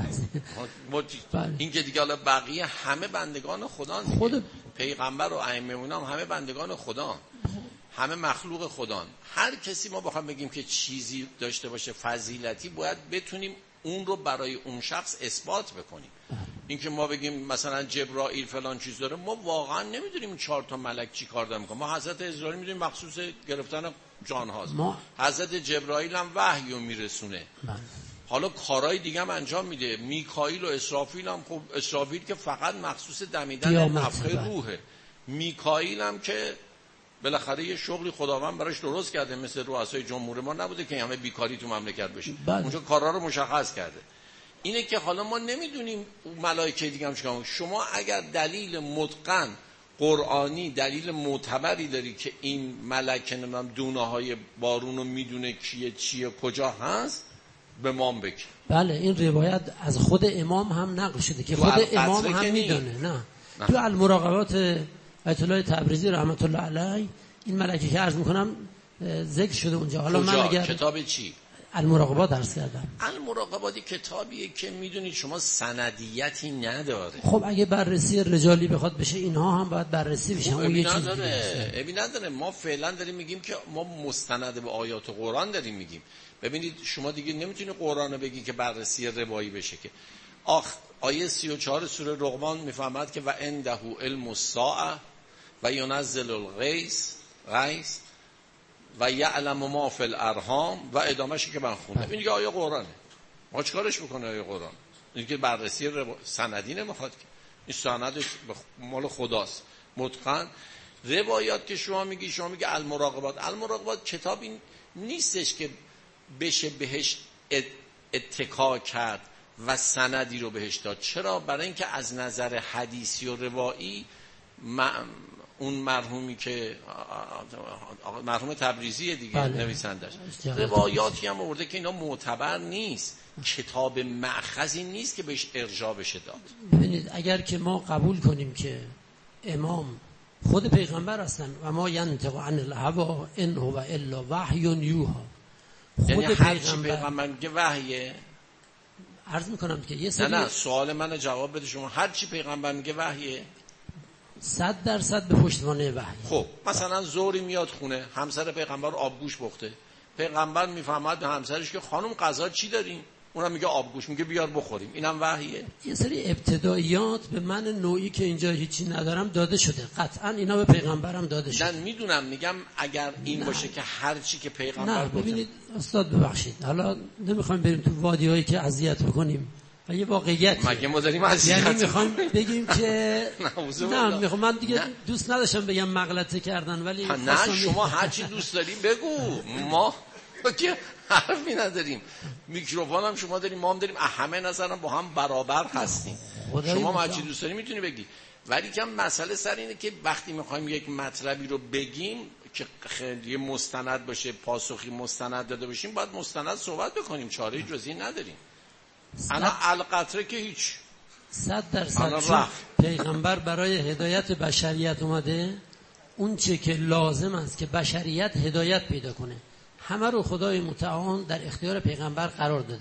قضیه. این که دیگه حالا بقیه همه بندگان خدا، خود پیغمبر و ائمه اونام همه بندگان خدا، همه مخلوق خدا. هر کسی ما بخوام بگیم که چیزی داشته باشه فضیلتی، باید بتونیم اون رو برای اون شخص اثبات بکنیم. این که ما بگیم مثلا جبرائیل فلان چیز داره، ما واقعا نمیدونیم چهار تا ملک چی کار دارن میکنن. ما حضرت اسرائیل میدونیم مخصوص گرفتن جان هاست، ما... حضرت جبرائیل هم وحی رو میرسونه. حالا کارهای دیگه هم انجام میده. میکائیل و اسرافیل هم، خب اسرافیل که فقط مخصوص دمیدن نفخه روحه، میکائیل هم که بالاخره یه شغلی خداوند براش درست کرده، مثل رؤسای جمهور ما نبوده که همه بیکاری تو مملکت بشه، اونجا کارا رو مشخص کرده. اینه که حالا ما نمیدونیم ملائکه دیگه هم چیکار. شما اگر دلیل متقن قرآنی، دلیل معتبری داری که این ملک نمیدونم دونه های بارون رو میدونه کیه چیه کجا هست، به ما بگی. بله این روایت از خود امام هم نقل شده که خود امام هم میدونه. نه. نه تو المراقبات آیت الله تبریزی رحمت الله علیه این ملکه که عرض میکنم ذکر شده اونجا. حالا من اگر کتاب چی؟ المراقبات درس کردم. المراقباتی کتابیه که میدونید شما سندیتی نداره. خب اگه بررسی رجالی بخواد بشه اینها هم باید بررسی بشه. اون یه چیز نداره. ابی نداره. ما فعلا داریم میگیم که ما مستند به آیات قرآن داریم میگیم. ببینید شما دیگه نمیتونی قرآن رو بگی که بررسی روایی بشه که. آخ آیه سی و چهار سوره لقمان میفهمد که و عنده علم الساعه و ینزل الغیث غیث و یعلم ما فی الارحام و ادامه‌اش که من خوندم. این دیگه آیه قرآنه. ما چیکارش بکنه آیه قرآن؟ این که بررسی رو... سندی نمیخواد که. این سندش مال خداست. متقن روایات که شما میگی، شما میگی المراقبات. المراقبات کتاب این نیستش که بشه بهش اتکا کرد و سندی رو بهش داد. چرا؟ برای اینکه از نظر حدیثی و روایی م... اون مرحومی که مرحوم تبریزی دیگه بله. نویسندش روایاتی هم آورده که اینا معتبر نیست، کتاب مأخذی نیست که بهش ارجاع بشه داد. ببینید اگر که ما قبول کنیم که امام خود پیغمبر هستن و ما ینطق عن الهوا ان هو الا وحی یوحی، خود یعنی هر چی پیغمبر میگه وحیه. عرض میکنم که یه سری نه نه سوال منو جواب بده شما. هر چی پیغمبر میگه وحیه؟ صد درصد به پشتوانه وحی. خب مثلا زوری میاد خونه، همسر پیغمبر آبگوش پخته، پیغمبر میفهمد به همسرش که خانم غذا چی داریم؟ اونم میگه آبگوش، میگه بیار بخوریم. اینم وحیه؟ یه سری ابتداییات به من نوعی که اینجا هیچی ندارم داده شده، قطعا اینا به پیغمبرم داده شده. نه میدونم، میگم اگر این نه. باشه که هر چی که پیغمبر نه ببینید استاد ببخشید، حالا نمیخوایم بریم تو وادی‌هایی که اذیت بکنیم و یه واقعیت مگه ما داریم اذیت یعنی میخوایم بگیم که نه میخوام من دیگه نه. دوست نداشتم بگم مغلطه کردن ولی نه شما هر چی دوست داری بگو، ما که حرفی نداریم. میکروفون هم شما داریم، ما هم داریم، همه نظرم با هم برابر هستیم. شما هر چی دوست داری میتونی بگی، ولی که مسئله سر اینه که وقتی میخوایم یک مطلبی رو بگیم که خیلی مستند باشه، پاسخی مستند داده باشیم، باید مستند صحبت بکنیم، چاره جزئی نداریم. انا القطره که هیچ صد درصد پیغمبر برای هدایت بشریت اومده، اون چه که لازم است که بشریت هدایت پیدا کنه همه رو خدای متعال در اختیار پیغمبر قرار داده.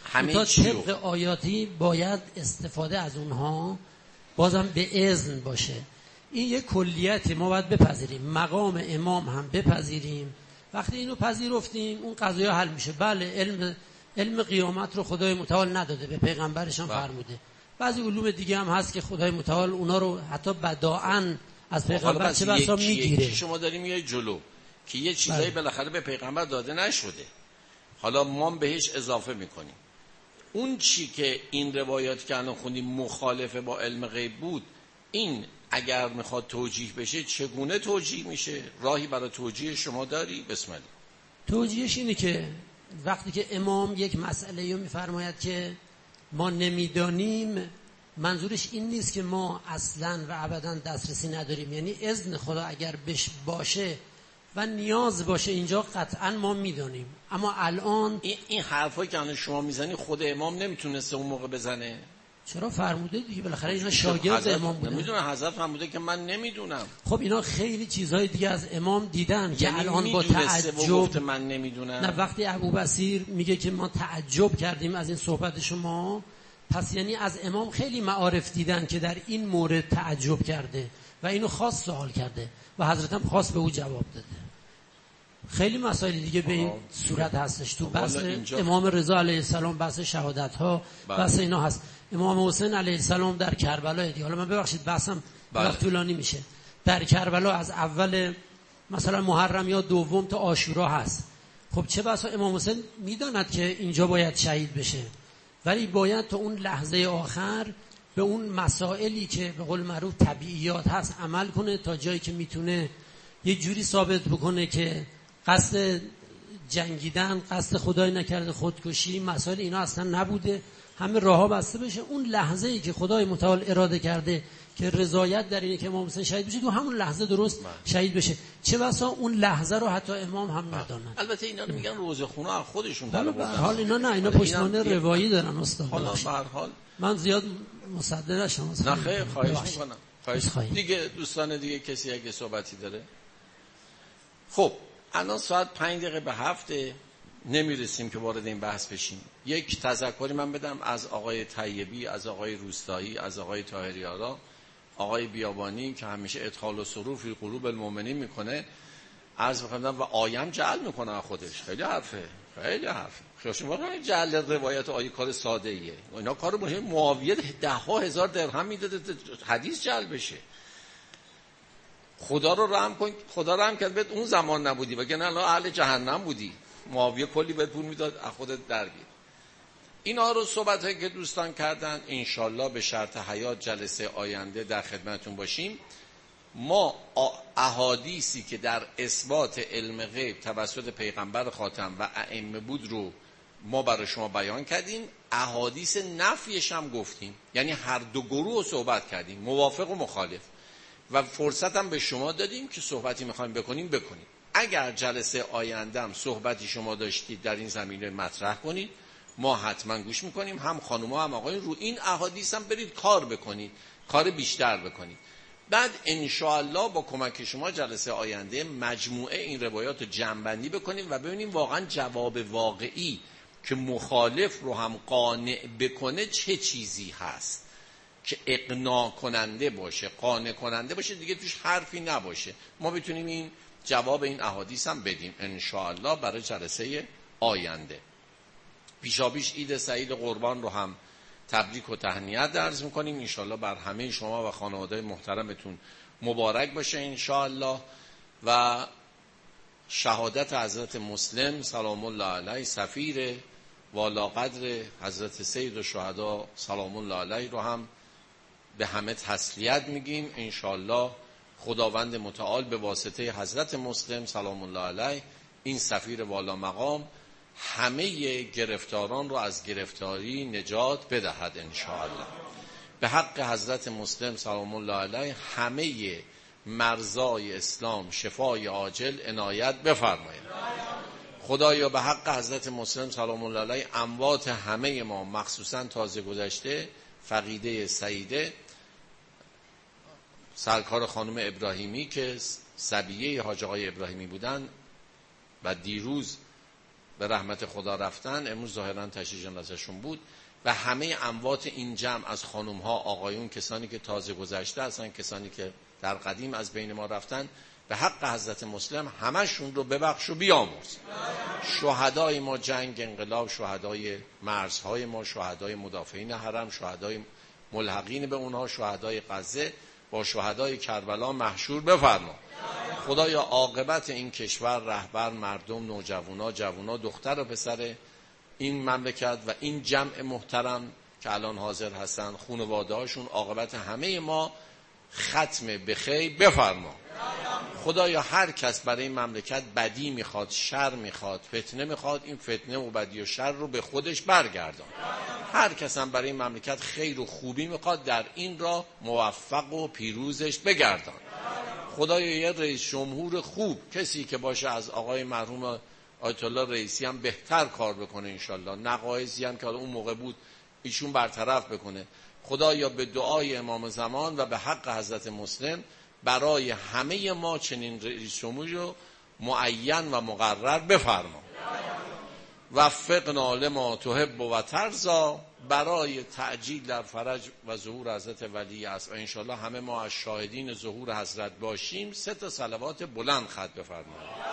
همه تا چی طبق آیاتی باید استفاده از اونها بازم به اذن باشه. این یک کلیتی ما باید بپذیریم، مقام امام هم بپذیریم. وقتی اینو پذیرفتیم اون قضایا حل میشه. بله علم علم قیامت رو خدای متعال نداده، به پیغمبرش هم فرموده. بعضی علوم دیگه هم هست که خدای متعال اونا رو حتی بداعاً از پیغمبر چه بسا میگیره. شما داریم میای جلو که یه چیزایی بالاخره به پیغمبر داده نشده، حالا ما بهش اضافه میکنیم. اون چی که این روایات که الان خوندیم مخالفه با علم غیب بود، این اگر میخواد توجیه بشه چگونه توجیه میشه؟ راهی برای توجیه شما داری؟ بسم الله. توجیهش اینه که وقتی که امام یک مسئله رو میفرماید که ما نمیدانیم، منظورش این نیست که ما اصلا و ابدا دسترسی نداریم. یعنی اذن خدا اگر بش باشه و نیاز باشه اینجا قطعا ما میدانیم. اما الان این, این حرفایی که الان شما میزنی خود امام نمیتونسته اون موقع بزنه؟ چرا فرموده دیگه، بالاخره اینا شاگرد امام بودن. نمیدونم، حضرت فرموده که من نمیدونم. خب اینا خیلی چیزهای دیگه از امام دیدن که یعنی الان با تعجب من نمیدونم. نه، وقتی ابوبصیر میگه که ما تعجب کردیم از این صحبت شما، پس یعنی از امام خیلی معارف دیدن که در این مورد تعجب کرده و اینو خاص سوال کرده و حضرت هم خاص به او جواب داده. خیلی مسائل دیگه به این صورت هستش. تو بحث امام رضا علیه السلام، بحث شهادت ها، بحث اینا هست. امام حسین علیه السلام در کربلا دیگه، حالا من ببخشید بحثم وقت طولانی میشه، در کربلا از اول مثلا محرم یا دوم تا عاشورا هست. خب چه بسا امام حسین میداند که اینجا باید شهید بشه، ولی باید تا اون لحظه آخر به اون مسائلی که به قول معروف طبیعیات هست عمل کنه تا جایی که میتونه یه جوری ثابت بکنه که قصد جنگیدن، قصد خدای نکرده خودکشی، مسائل اینا اصلا نبوده، همه راهها بسته بشه. اون لحظه‌ای که خدای متعال اراده کرده که رضایت در اینه که امام حسین شهید بشه، تو همون لحظه درست شهید بشه. چه بسا اون لحظه رو حتی امام هم ندانند. البته اینا رو میگن روزخونه از خودشون در آوردن. حال اینا نه، اینا پشتوانه روایی دارن استاد. حالا به هر حال من زیاد مصدق نشم. نه خیر، خواهش میکنم. خواهش دیگه. دوستان دیگه کسی اگه صحبتی داره؟ خب الان ساعت پنج دقیقه به هفته، نمیرسیم که وارد این بحث بشیم. یک تذکری من بدم از آقای طیبی، از آقای روستایی، از آقای طاهری‌آرا، آقای بیابانی که همیشه ادخال و صروف فی قلوب المؤمنین میکنه، عرض می‌کنم و آیم جعل میکنه از خودش. خیلی حرفه، خیلی حرفه. خیلی واقعا جعل روایت آیه کار ساده ایه. اینا کار مهم. معاویه ده ها هزار درهم میداده حدیث جعل بشه. خدا رو رحم کن، خدا رحم کرد بهت اون زمان نبودی، وگرنه الان اهل جهنم بودی. معاویه کلی بهت پول میداد از خودت درگیر. اینا رو صحبتایی که دوستان کردن انشالله به شرط حیات جلسه آینده در خدمتون باشیم. ما احادیثی که در اثبات علم غیب توسط پیغمبر خاتم و ائمه بود رو ما برای شما بیان کردیم، احادیث نفیش هم گفتیم، یعنی هر دو گروه رو صحبت کردیم، موافق و مخالف، و فرصت هم به شما دادیم که صحبتی میخوایم بکنیم بکنیم. اگر جلسه آیندهم صحبتی شما داشتید در این زمینه مطرح کنید، ما حتما گوش میکنیم. هم خانوما هم آقایون رو این احادیث هم برید کار بکنید، کار بیشتر بکنید. بعد انشاءالله با کمک شما جلسه آینده مجموعه این روایات رو جمع‌بندی بکنیم و ببینیم واقعا جواب واقعی که مخالف رو هم قانع بکنه چه چیزی هست که اقناع کننده باشه، قانع کننده باشه، دیگه توش حرفی نباشه. ما بتونیم این جواب این احادیث هم بدیم انشاءالله برای جلسه آینده. پیشاپیش عید سعید قربان رو هم تبریک و تهنیت عرض میکنیم. انشاءالله بر همه شما و خانواده محترمتون مبارک باشه انشاءالله. و شهادت حضرت مسلم سلام الله علیه، سفیر والا قدر حضرت سید الشهدا سلام الله علیه رو هم به همه تسلیت میگیم انشاءالله. خداوند متعال به واسطه حضرت مسلم سلام الله علیه، این سفیر والا مقام، همه گرفتاران رو از گرفتاری نجات بدهد انشاءالله. به حق حضرت مسلم سلام الله علیه همه مرضای اسلام شفای عاجل عنایت بفرمایید. خدایا به حق حضرت مسلم سلام الله علیه اموات همه ما، مخصوصا تازه گذشته فقیده سعیده سرکار خانم ابراهیمی که صبیه حاج آقای ابراهیمی بودن و دیروز به رحمت خدا رفتن. امروز ظاهرا تشریح جنازه‌شون بود و همه اموات این جمع از خانم ها، آقایون، کسانی که تازه گذشته هستن، کسانی که در قدیم از بین ما رفتن، به حق حضرت مسلم همشون رو ببخش و بیامرز. شهدای ما جنگ، انقلاب، شهدای مرزهای ما، شهدای مدافعین حرم، شهدای ملحقین به اونها، شهدای غزه، با شهدای کربلا محشور بفرما. خدایا عاقبت این کشور، رهبر، مردم، نوجوانا، جوانا، دختر و پسر این مملکت و این جمع محترم که الان حاضر هستن، خانواده هاشون، عاقبت همه ما ختم بخیر بفرما. خدایا هر کس برای این مملکت بدی میخواد، شر میخواد، فتنه میخواد، این فتنه و بدی و شر رو به خودش برگردان. هر کس هم برای این مملکت خیر و خوبی میخواد، در این را موفق و پیروزش بگردان. خدایا یه رئیس جمهور خوب، کسی که باشه از آقای مرحوم آیت الله رئیسی هم بهتر کار بکنه انشالله، نقایصی هم که اون موقع بود ایشون برطرف بکنه. خدایا به دعای امام زمان و به حق حضرت مسلم برای همه ما چنین رئیس جمهوری رو معین و مقرر بفرما. وفقنا لما تحب و ترضی، برای تعجیل در فرج و ظهور حضرت ولی است و انشالله همه ما از شاهدین ظهور حضرت باشیم. سه تا صلوات بلند ختم بفرمایید.